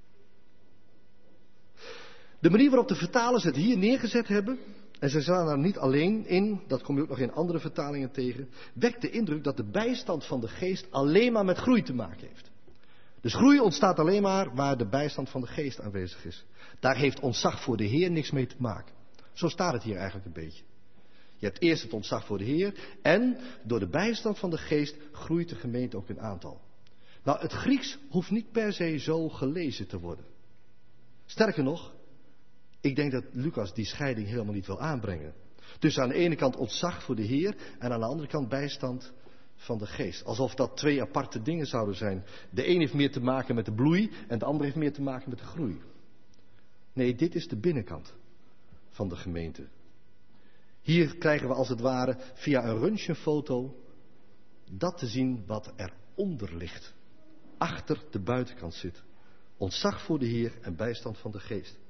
De manier waarop de vertalers het hier neergezet hebben, en ze staan daar niet alleen in, dat kom je ook nog in andere vertalingen tegen, wekt de indruk dat de bijstand van de Geest alleen maar met groei te maken heeft. Dus groei ontstaat alleen maar waar de bijstand van de Geest aanwezig is. Daar heeft ontzag voor de Heer niks mee te maken. Zo staat het hier eigenlijk een beetje. Je hebt eerst het ontzag voor de Heer en door de bijstand van de Geest groeit de gemeente ook in aantal. Nou, het Grieks hoeft niet per se zo gelezen te worden. Sterker nog, ik denk dat Lucas die scheiding helemaal niet wil aanbrengen. Dus aan de ene kant ontzag voor de Heer en aan de andere kant bijstand van de Geest. Alsof dat twee aparte dingen zouden zijn. De een heeft meer te maken met de bloei en de ander heeft meer te maken met de groei. Nee, dit is de binnenkant van de gemeente. Hier krijgen we als het ware via een röntgenfoto dat te zien wat eronder ligt. Achter de buitenkant zit. Ontzag voor de Heer en bijstand van de Geest.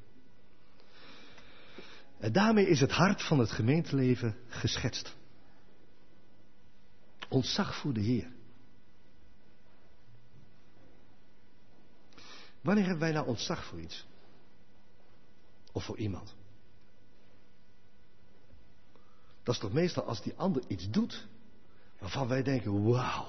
En daarmee is het hart van het gemeenteleven geschetst. Ontzag voor de Heer. Wanneer hebben wij nou ontzag voor iets? Of voor iemand? Dat is toch meestal als die ander iets doet waarvan wij denken, wauw,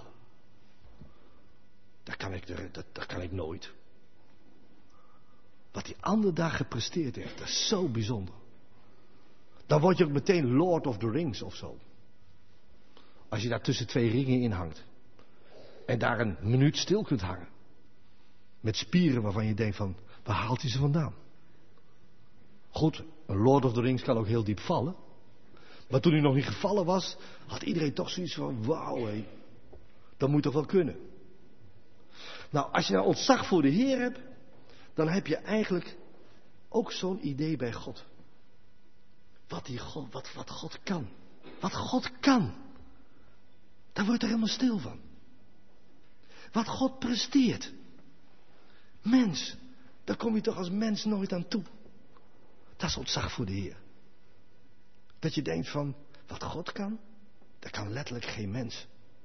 dat kan ik, dat, dat kan ik nooit. Wat die ander daar gepresteerd heeft, dat is zo bijzonder. Dan word je ook meteen Lord of the Rings of zo. Als je daar tussen twee ringen in hangt. En daar een minuut stil kunt hangen. Met spieren waarvan je denkt van, waar haalt hij ze vandaan? Goed, een Lord of the Rings kan ook heel diep vallen. Maar toen hij nog niet gevallen was, had iedereen toch zoiets van, wauw hé, dat moet toch wel kunnen. Nou, als je nou ontzag voor de Heer hebt, dan heb je eigenlijk ook zo'n idee bij God. Wat, die God, wat, wat God kan. Wat God kan. Daar word je er helemaal stil van. Wat God presteert. Mens, Daar kom je toch als mens nooit aan toe. Dat is ontzag voor de Heer. Dat je denkt van, wat God kan, dat kan letterlijk geen mens.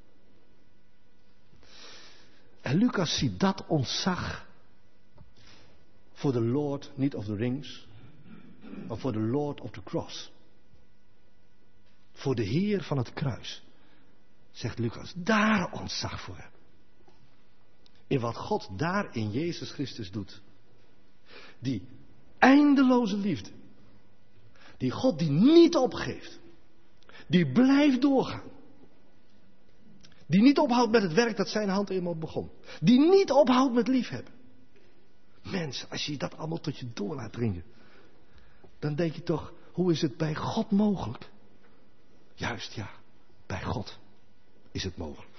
En Lucas ziet dat ontzag voor de Lord, niet of the Rings, maar voor de Lord of the Cross. Voor de Heer van het kruis, zegt Lucas, daar ontzag voor hebben. In wat God daar in Jezus Christus doet. Die eindeloze liefde. Die God die niet opgeeft. Die blijft doorgaan. Die niet ophoudt met het werk dat zijn hand eenmaal begon. Die niet ophoudt met liefhebben. Mensen, als je dat allemaal tot je door laat dringen. Dan denk je toch, hoe is het bij God mogelijk? Juist ja, bij God is het mogelijk.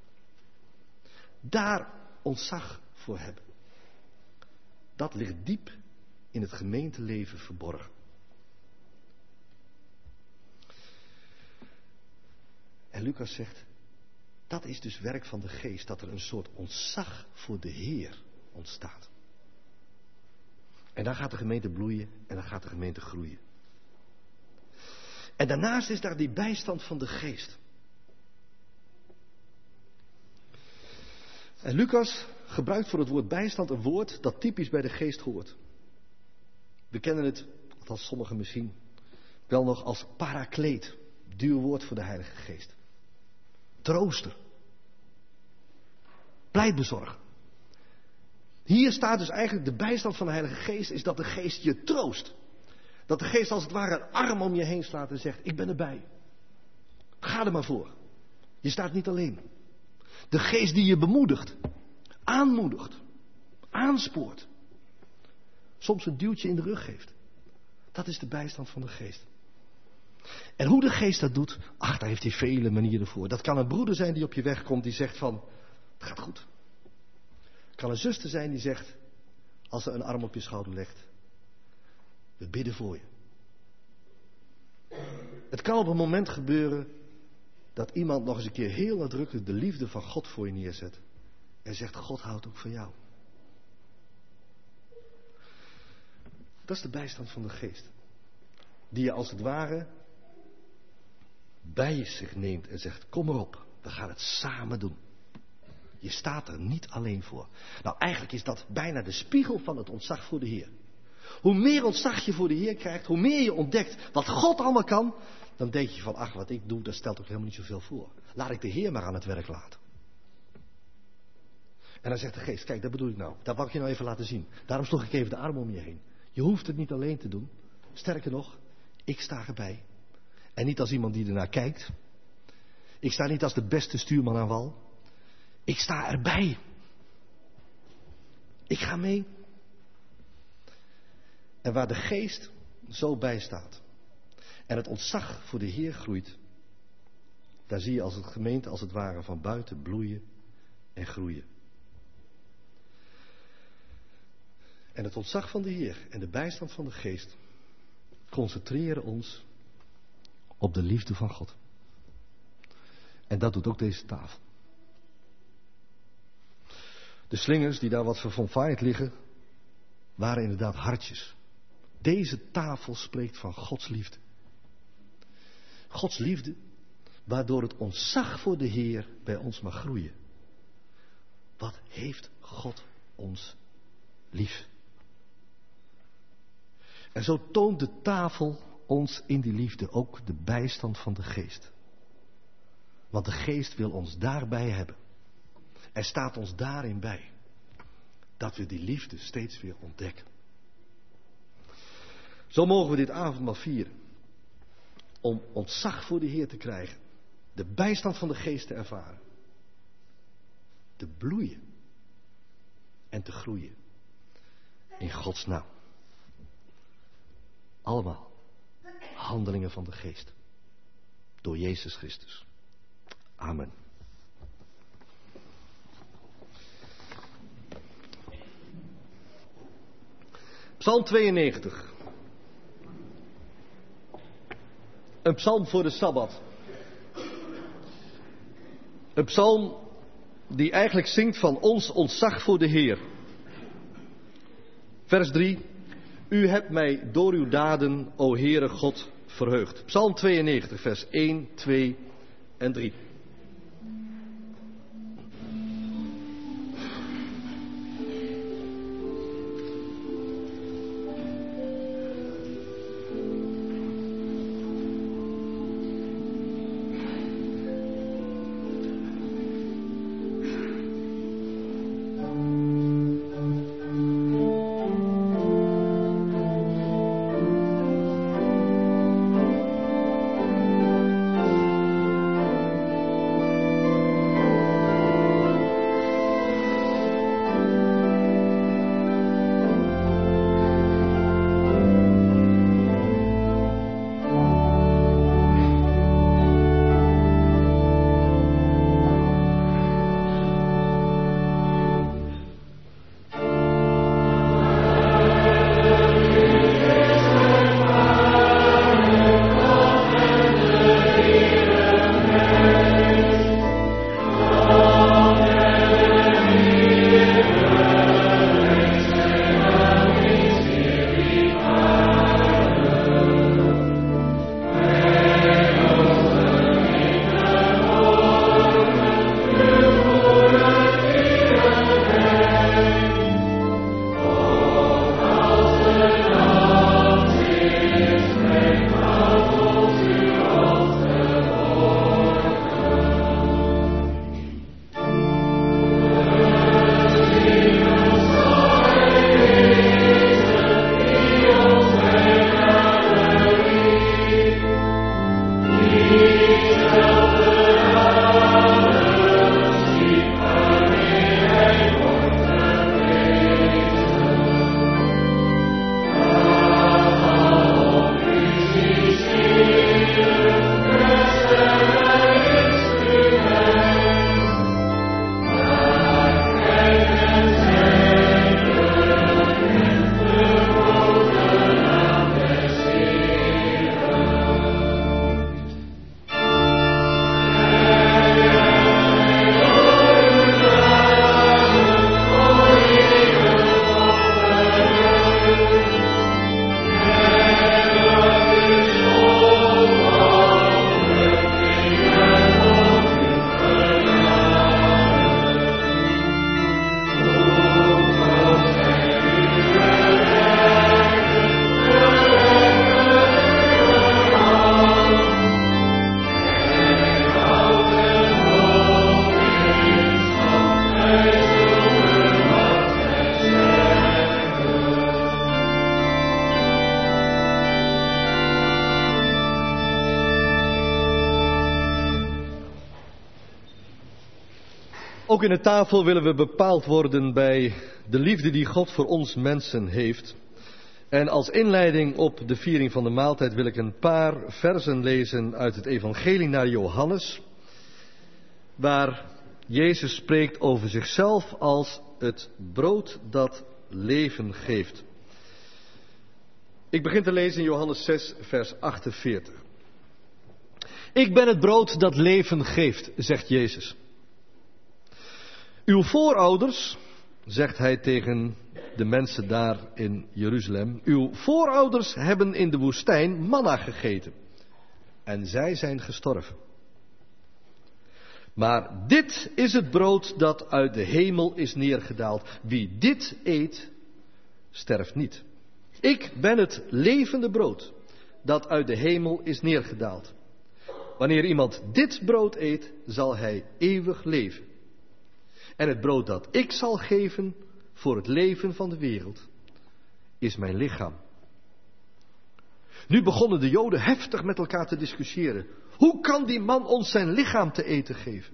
Daar ontzag voor hebben. Dat ligt diep in het gemeenteleven verborgen. En Lucas zegt, dat is dus werk van de geest, dat er een soort ontzag voor de Heer ontstaat. En dan gaat de gemeente bloeien en dan gaat de gemeente groeien. En daarnaast is daar die bijstand van de geest. En Lucas gebruikt voor het woord bijstand een woord dat typisch bij de geest hoort. We kennen het, althans sommigen misschien, wel nog als parakleet. Duur woord voor de Heilige Geest. Trooster. Pleitbezorger. Hier staat dus eigenlijk de bijstand van de Heilige Geest, is dat de Geest je troost. Dat de Geest als het ware een arm om je heen slaat en zegt, ik ben erbij. Ga er maar voor. Je staat niet alleen. De Geest die je bemoedigt, aanmoedigt, aanspoort. Soms een duwtje in de rug geeft. Dat is de bijstand van de Geest. En hoe de Geest dat doet, ach, daar heeft hij vele manieren voor. Dat kan een broeder zijn die op je weg komt, die zegt van, het gaat goed. Het kan een zuster zijn die zegt, als ze een arm op je schouder legt, we bidden voor je. Het kan op een moment gebeuren dat iemand nog eens een keer heel nadrukkelijk de liefde van God voor je neerzet. En zegt, God houdt ook van jou. Dat is de bijstand van de Geest. Die je als het ware bij zich neemt en zegt, kom erop, we gaan het samen doen. Je staat er niet alleen voor. Nou, eigenlijk is dat bijna de spiegel van het ontzag voor de Heer. Hoe meer ontzag je voor de Heer krijgt, hoe meer je ontdekt wat God allemaal kan, dan denk je van, ach, wat ik doe, dat stelt ook helemaal niet zoveel voor. Laat ik de Heer maar aan het werk laten. En dan zegt de Geest, kijk, dat bedoel ik nou. Dat wou ik je nou even laten zien. Daarom sloeg ik even de arm om je heen. Je hoeft het niet alleen te doen. Sterker nog, ik sta erbij. En niet als iemand die ernaar kijkt. Ik sta niet als de beste stuurman aan wal. Ik sta erbij. Ik ga mee. En waar de Geest zo bij staat. En het ontzag voor de Heer groeit. Daar zie je als het gemeente als het ware van buiten bloeien en groeien. En het ontzag van de Heer en de bijstand van de Geest concentreren ons op de liefde van God. En dat doet ook deze tafel. De slingers die daar wat verfonfaaid liggen, waren inderdaad hartjes. Deze tafel spreekt van Gods liefde. Gods liefde, waardoor het ontzag voor de Heer bij ons mag groeien. Wat heeft God ons lief? En zo toont de tafel ons in die liefde ook de bijstand van de Geest. Want de Geest wil ons daarbij hebben. Er staat ons daarin bij. Dat we die liefde steeds weer ontdekken. Zo mogen we dit avondmaal vieren. Om ontzag voor de Heer te krijgen. De bijstand van de Geest te ervaren. Te bloeien. En te groeien. In Gods naam. Allemaal handelingen van de Geest. Door Jezus Christus. Amen. Psalm tweeënnegentig. Een psalm voor de Sabbat. Een psalm die eigenlijk zingt van ons ontzag voor de Heer. Vers drie. U hebt mij door uw daden, o Heere God, verheugd. Psalm tweeënnegentig, vers één, twee en drie. Ook in de tafel willen we bepaald worden bij de liefde die God voor ons mensen heeft. En als inleiding op de viering van de maaltijd wil ik een paar versen lezen uit het evangelie naar Johannes, waar Jezus spreekt over zichzelf als het brood dat leven geeft. Ik begin te lezen in Johannes zes, vers achtenveertig. Ik ben het brood dat leven geeft, zegt Jezus. Uw voorouders, zegt hij tegen de mensen daar in Jeruzalem, uw voorouders hebben in de woestijn manna gegeten en zij zijn gestorven. Maar dit is het brood dat uit de hemel is neergedaald. Wie dit eet, sterft niet. Ik ben het levende brood dat uit de hemel is neergedaald. Wanneer iemand dit brood eet, zal hij eeuwig leven. En het brood dat ik zal geven voor het leven van de wereld is mijn lichaam. Nu begonnen de Joden heftig met elkaar te discussiëren. Hoe kan die man ons zijn lichaam te eten geven?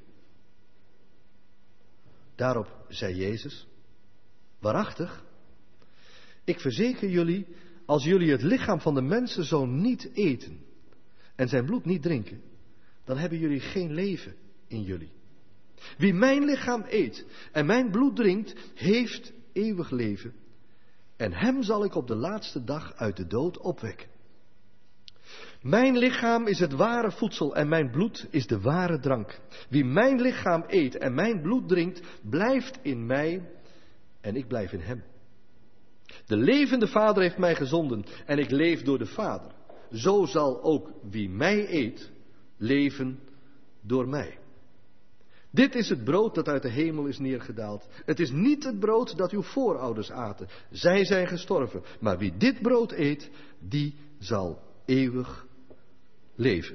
Daarop zei Jezus, waarachtig, ik verzeker jullie, als jullie het lichaam van de mensenzoon niet eten en zijn bloed niet drinken, dan hebben jullie geen leven in jullie. Wie mijn lichaam eet en mijn bloed drinkt, heeft eeuwig leven. En hem zal ik op de laatste dag uit de dood opwekken. Mijn lichaam is het ware voedsel en mijn bloed is de ware drank. Wie mijn lichaam eet en mijn bloed drinkt, blijft in mij en ik blijf in hem. De levende Vader heeft mij gezonden en ik leef door de Vader. Zo zal ook wie mij eet, leven door mij. Dit is het brood dat uit de hemel is neergedaald. Het is niet het brood dat uw voorouders aten. Zij zijn gestorven. Maar wie dit brood eet, die zal eeuwig leven.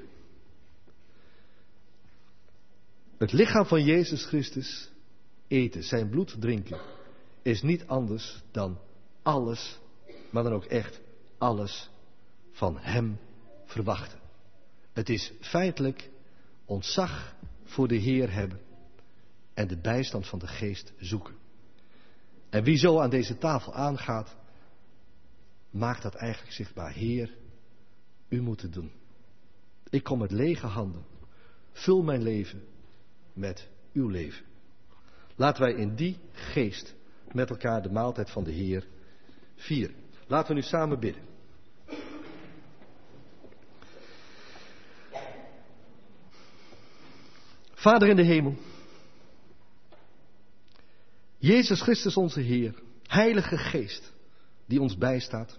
Het lichaam van Jezus Christus eten, zijn bloed drinken, is niet anders dan alles, maar dan ook echt alles van Hem verwachten. Het is feitelijk ontzag voor de Heer hebben en de bijstand van de Geest zoeken. En wie zo aan deze tafel aangaat, maakt dat eigenlijk zichtbaar. Heer, u moet het doen. Ik kom met lege handen. Vul mijn leven met uw leven. Laten wij in die geest met elkaar de maaltijd van de Heer vieren. Laten we nu samen bidden. Vader in de hemel, Jezus Christus onze Heer, Heilige Geest die ons bijstaat.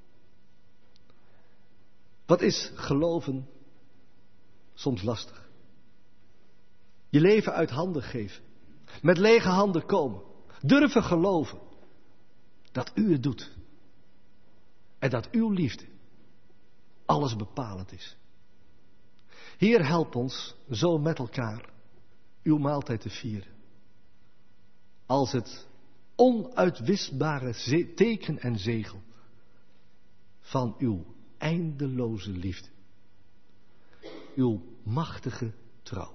Wat is geloven soms lastig? Je leven uit handen geven, met lege handen komen, durven geloven dat u het doet en dat uw liefde alles bepalend is. Heer, help ons zo met elkaar uw maaltijd te vieren. Als het onuitwisbare ze- teken en zegel van uw eindeloze liefde. Uw machtige trouw.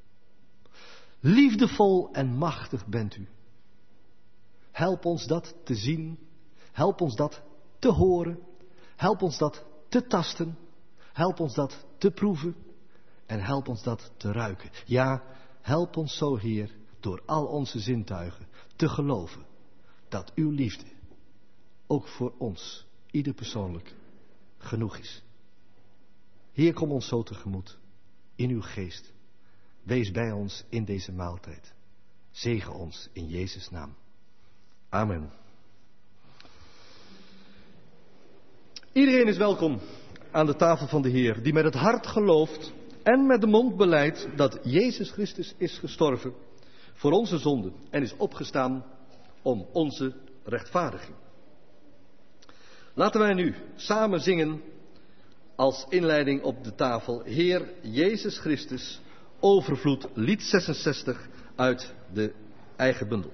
Liefdevol en machtig bent u. Help ons dat te zien. Help ons dat te horen. Help ons dat te tasten. Help ons dat te proeven. En help ons dat te ruiken. Ja, help ons zo, Heer, door al onze zintuigen te geloven dat uw liefde ook voor ons, ieder persoonlijk, genoeg is. Heer, kom ons zo tegemoet in uw geest. Wees bij ons in deze maaltijd. Zegen ons in Jezus' naam. Amen. Iedereen is welkom aan de tafel van de Heer, die met het hart gelooft en met de mond belijdt dat Jezus Christus is gestorven voor onze zonden en is opgestaan om onze rechtvaardiging. Laten wij nu samen zingen als inleiding op de tafel Heer Jezus Christus, overvloed, lied zesenzestig uit de eigen bundel.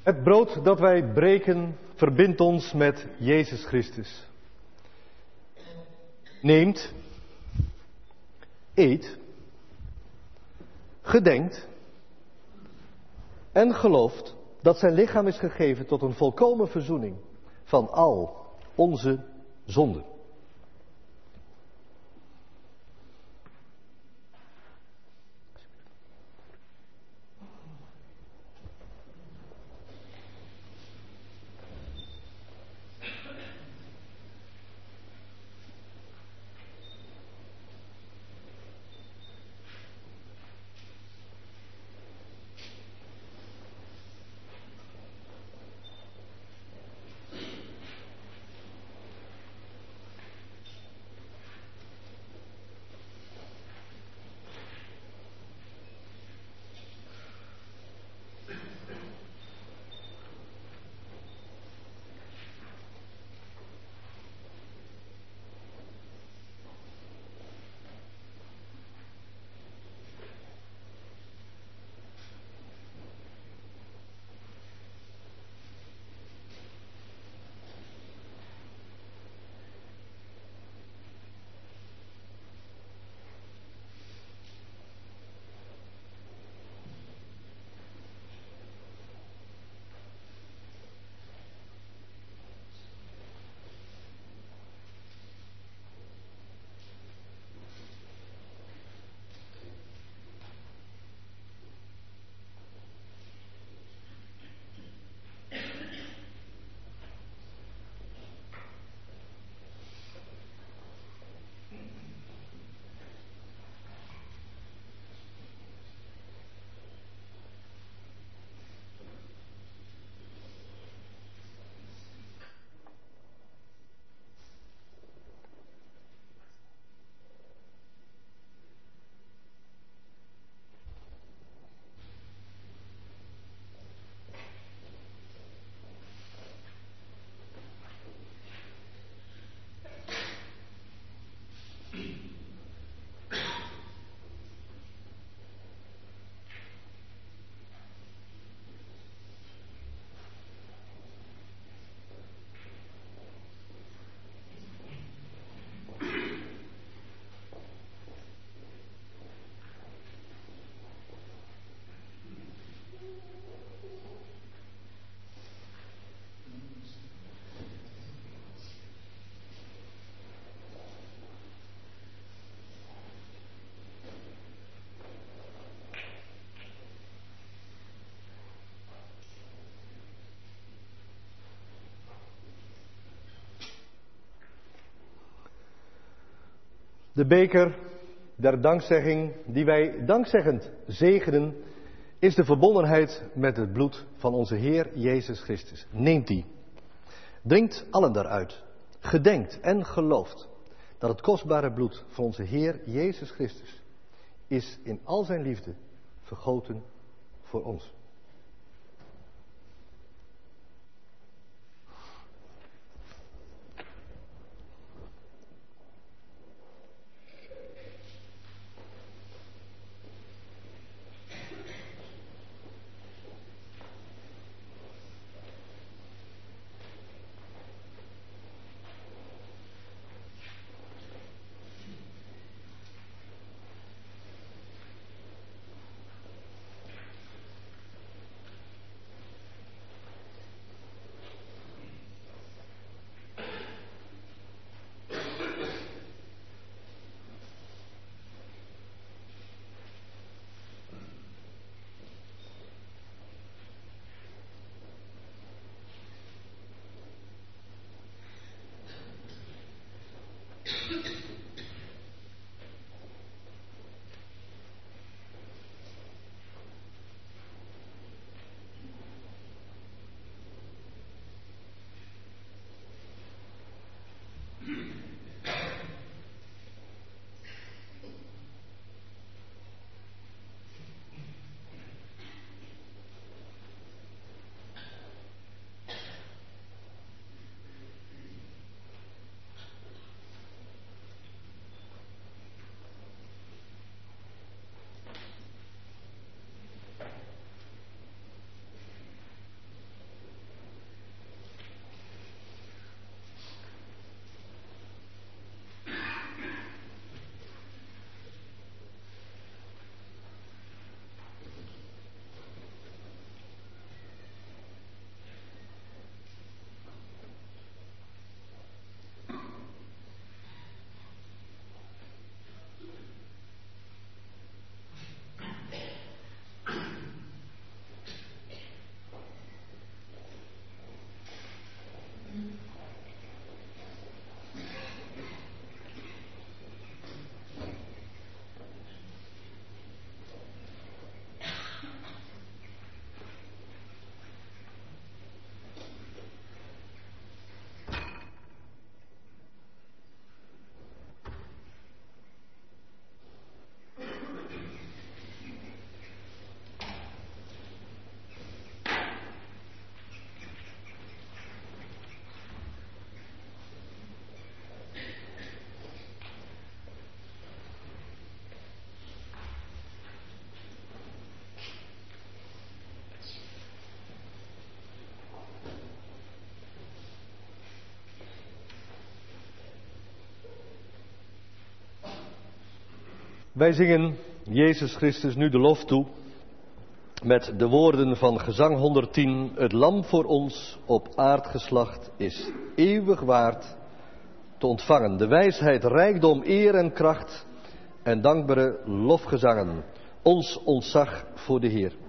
Het brood dat wij breken verbindt ons met Jezus Christus. Neemt, eet, gedenkt en gelooft dat zijn lichaam is gegeven tot een volkomen verzoening van al onze zonden. De beker der dankzegging die wij dankzeggend zegenen, is de verbondenheid met het bloed van onze Heer Jezus Christus. Neemt die. Drinkt allen daaruit. Gedenkt en gelooft dat het kostbare bloed van onze Heer Jezus Christus is in al zijn liefde vergoten voor ons. Wij zingen Jezus Christus nu de lof toe met de woorden van gezang honderdtien. Het lam voor ons op aardgeslacht is eeuwig waard te ontvangen. De wijsheid, rijkdom, eer en kracht en dankbare lofgezangen. Ons ontzag voor de Heer.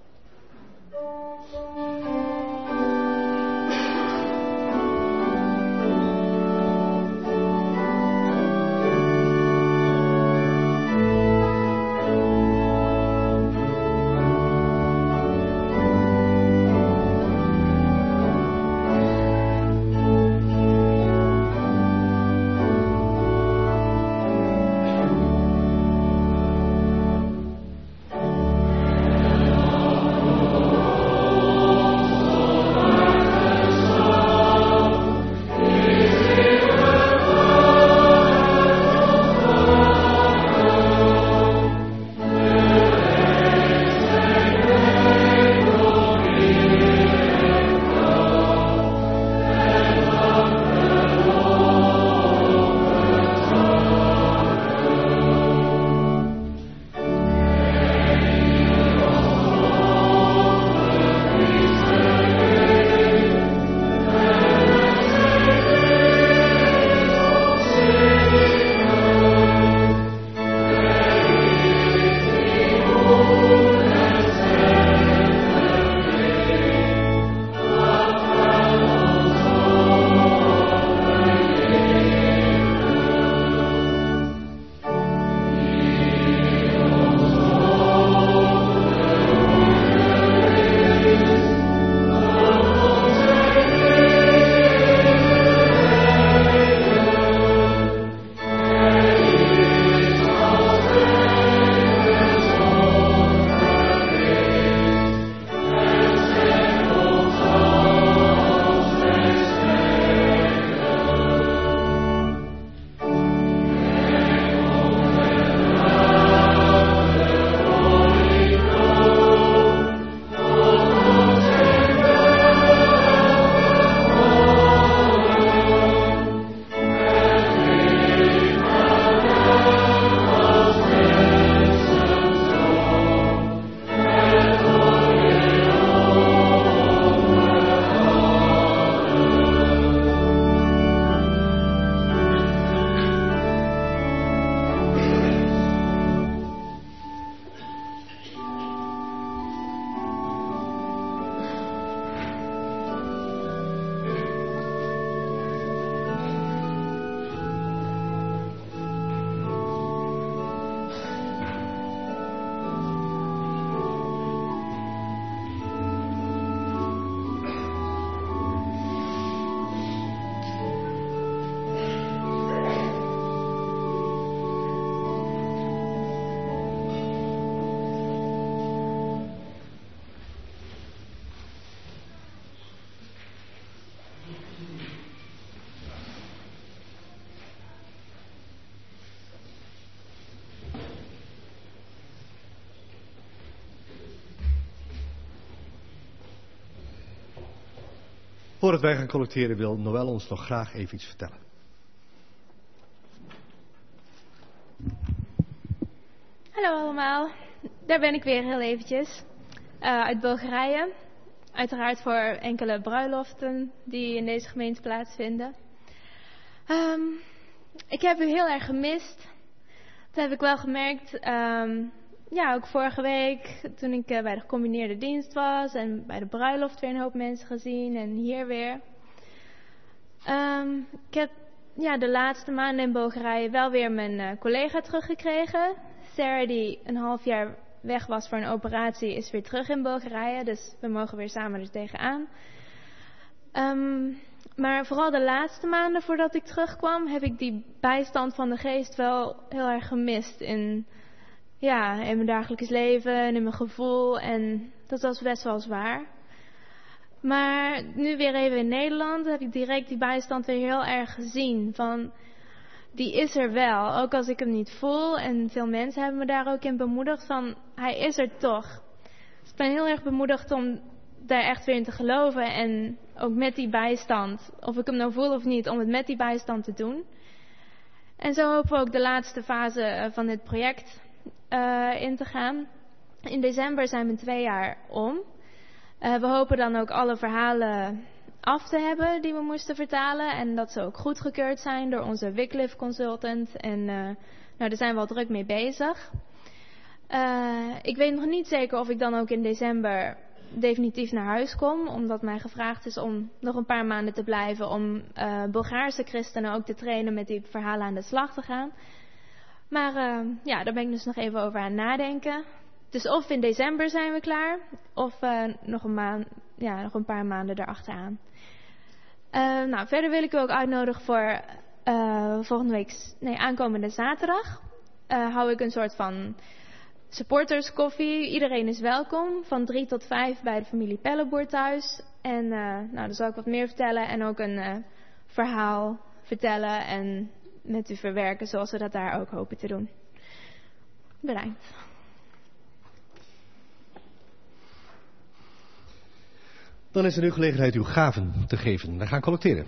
Voordat wij gaan collecteren wil Noël ons nog graag even iets vertellen. Hallo allemaal, daar ben ik weer heel eventjes. Uh, uit Bulgarije. Uiteraard voor enkele bruiloften die in deze gemeente plaatsvinden. Um, ik heb u heel erg gemist. Dat heb ik wel gemerkt. Um, ja, ook vorige week toen ik uh, bij de gecombineerde dienst was. En bij de bruiloft weer een hoop mensen gezien. En hier weer. Um, ik heb ja, de laatste maanden in Bulgarije wel weer mijn uh, collega teruggekregen. Sarah, die een half jaar weg was voor een operatie, is weer terug in Bulgarije. Dus we mogen weer samen er tegenaan. Um, maar vooral de laatste maanden voordat ik terugkwam, heb ik die bijstand van de geest wel heel erg gemist. In, ja, in mijn dagelijks leven en in mijn gevoel. En dat was best wel zwaar. Maar nu weer even in Nederland heb ik direct die bijstand weer heel erg gezien. Van, die is er wel, ook als ik hem niet voel. En veel mensen hebben me daar ook in bemoedigd van, hij is er toch. Dus ik ben heel erg bemoedigd om daar echt weer in te geloven. En ook met die bijstand, of ik hem nou voel of niet, om het met die bijstand te doen. En zo hopen we ook de laatste fase uh, van dit project uh, in te gaan. In december zijn we twee jaar om. Uh, we hopen dan ook alle verhalen af te hebben die we moesten vertalen. En dat ze ook goedgekeurd zijn door onze Wycliffe consultant. En uh, nou, daar zijn we al druk mee bezig. Uh, ik weet nog niet zeker of ik dan ook in december definitief naar huis kom. Omdat mij gevraagd is om nog een paar maanden te blijven. Om uh, Bulgaarse christenen ook te trainen met die verhalen aan de slag te gaan. Maar uh, ja, daar ben ik dus nog even over aan nadenken. Dus of in december zijn we klaar. Of uh, nog, een maand, ja, nog een paar maanden erachteraan. Uh, nou, verder wil ik u ook uitnodigen voor uh, volgende week, nee, aankomende zaterdag. Uh, hou ik een soort van supporterskoffie. Iedereen is welkom. Van drie tot vijf bij de familie Pelleboer thuis. En uh, nou, dan zal ik wat meer vertellen. En ook een uh, verhaal vertellen. En met u verwerken zoals we dat daar ook hopen te doen. Bedankt. Dan is er nu gelegenheid uw gaven te geven. We gaan collecteren.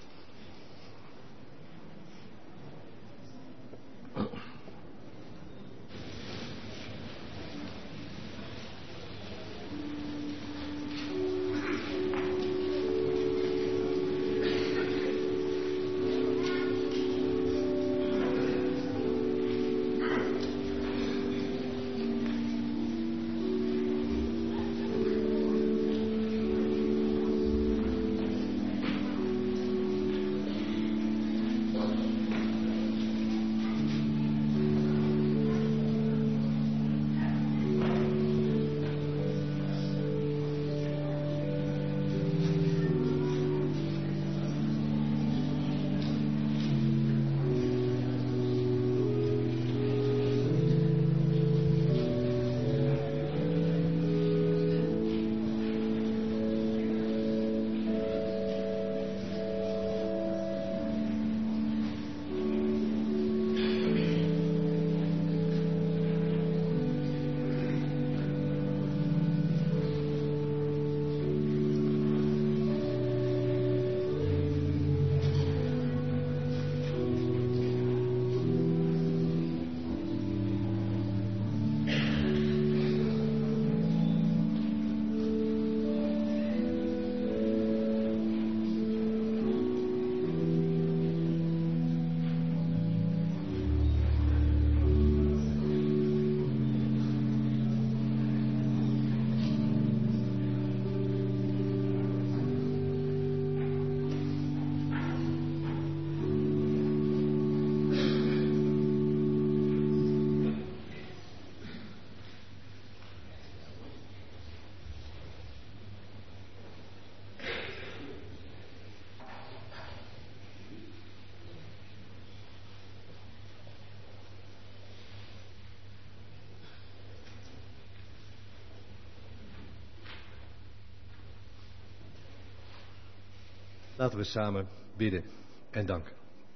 Laten we samen bidden en danken.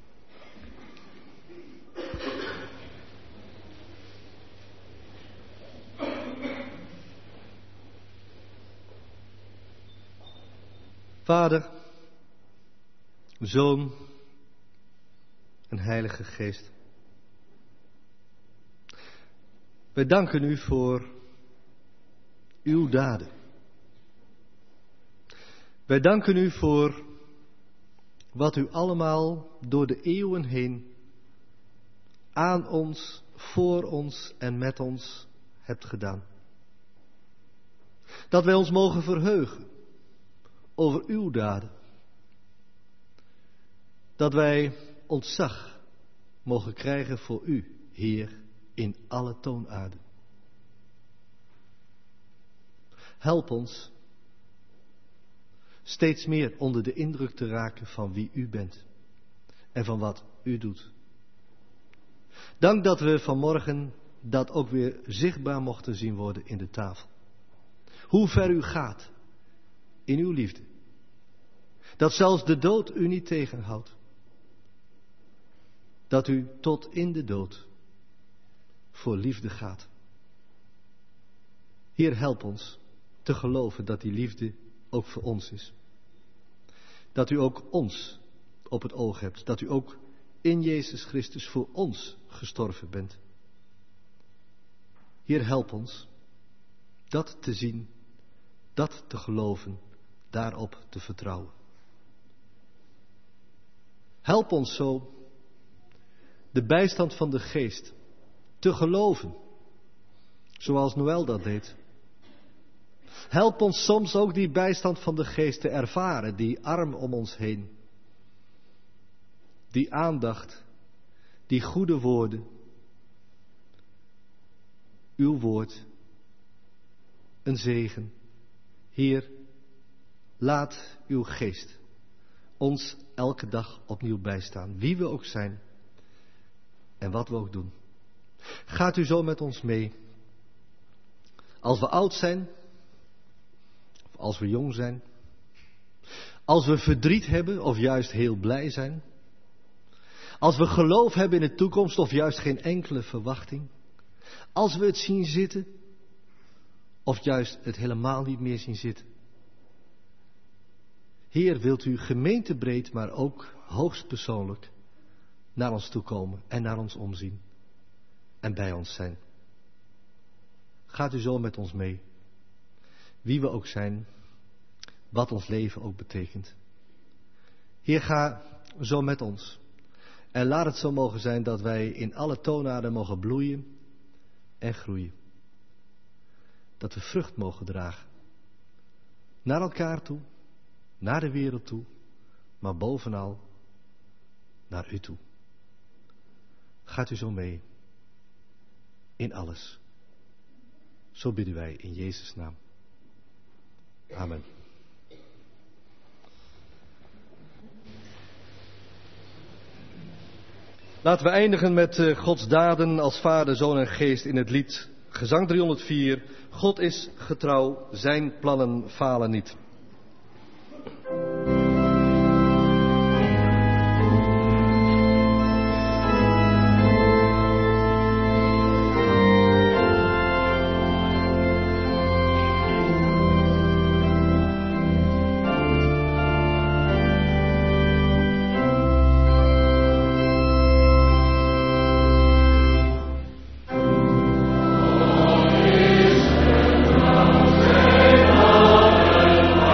Vader, Zoon en Heilige Geest. Wij danken u voor uw daden. Wij danken u voor wat u allemaal door de eeuwen heen aan ons, voor ons en met ons hebt gedaan. Dat wij ons mogen verheugen over uw daden. Dat wij ontzag mogen krijgen voor u, Heer, in alle toonaarden. Help ons steeds meer onder de indruk te raken van wie u bent en van wat u doet. Dank dat we vanmorgen dat ook weer zichtbaar mochten zien worden in de tafel. Hoe ver u gaat in uw liefde. Dat zelfs de dood u niet tegenhoudt. Dat u tot in de dood voor liefde gaat. Heer, help ons te geloven dat die liefde ook voor ons is. Dat u ook ons op het oog hebt. Dat u ook in Jezus Christus voor ons gestorven bent. Heer, help ons dat te zien, dat te geloven, daarop te vertrouwen. Help ons zo de bijstand van de geest te geloven, zoals Noël dat deed. Help ons soms ook die bijstand van de geest te ervaren, die arm om ons heen. Die aandacht, die goede woorden. Uw woord, een zegen. Heer, laat uw geest ons elke dag opnieuw bijstaan, wie we ook zijn en wat we ook doen. Gaat u zo met ons mee. Als we oud zijn, of als we jong zijn, als we verdriet hebben of juist heel blij zijn, als we geloof hebben in de toekomst of juist geen enkele verwachting, als we het zien zitten of juist het helemaal niet meer zien zitten. Heer, wilt u gemeentebreed, maar ook hoogstpersoonlijk naar ons toe komen en naar ons omzien en bij ons zijn. Gaat u zo met ons mee, wie we ook zijn, wat ons leven ook betekent. Heer, ga zo met ons en laat het zo mogen zijn dat wij in alle toonaarden mogen bloeien en groeien. Dat we vrucht mogen dragen. Naar elkaar toe, naar de wereld toe, maar bovenal naar u toe. Gaat u zo mee in alles. Zo bidden wij in Jezus' naam. Amen. Laten we eindigen met uh, Gods daden als Vader, Zoon en Geest in het lied Gezang driehonderdvier. God is getrouw, zijn plannen falen niet. Oh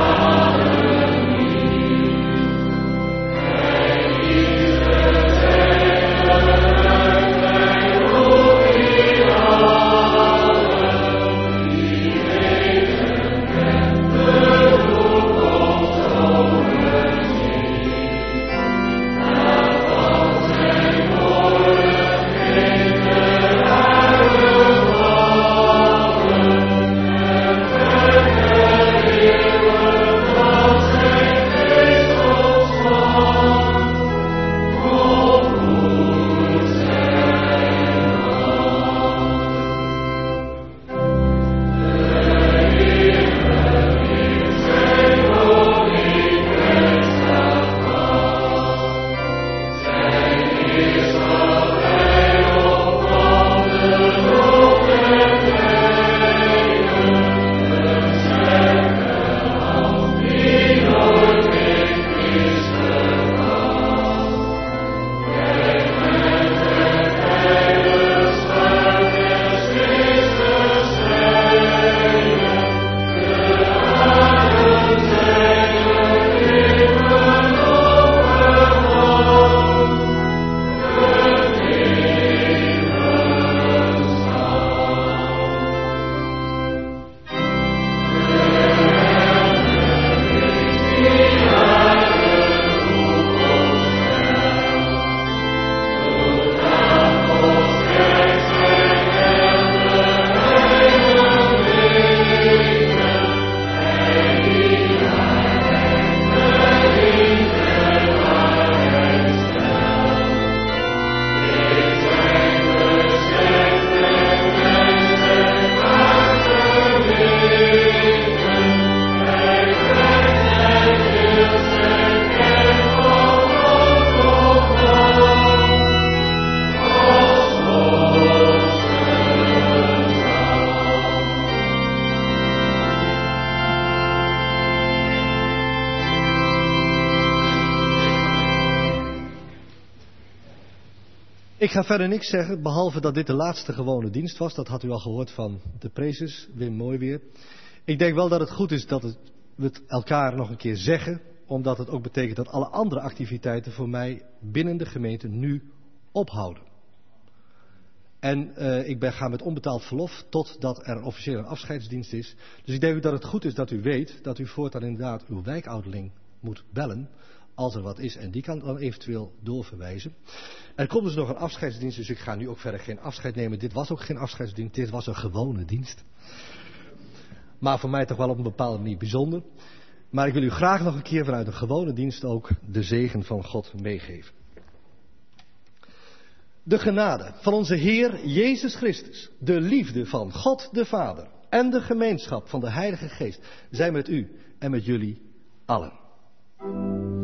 Ik ga verder niks zeggen, behalve dat dit de laatste gewone dienst was. Dat had u al gehoord van de prezes, Wim mooi weer. Ik denk wel dat het goed is dat het, we het elkaar nog een keer zeggen, omdat het ook betekent dat alle andere activiteiten voor mij binnen de gemeente nu ophouden. En uh, ik ben, ga met onbetaald verlof totdat er officieel een afscheidsdienst is. Dus ik denk ook dat het goed is dat u weet dat u voortaan inderdaad uw wijkouderling moet bellen als er wat is. En die kan dan eventueel doorverwijzen. Er komt dus nog een afscheidsdienst, dus ik ga nu ook verder geen afscheid nemen. Dit was ook geen afscheidsdienst, dit was een gewone dienst. Maar voor mij toch wel op een bepaalde manier bijzonder. Maar ik wil u graag nog een keer vanuit een gewone dienst ook de zegen van God meegeven. De genade van onze Heer Jezus Christus, de liefde van God de Vader en de gemeenschap van de Heilige Geest zijn met u en met jullie allen.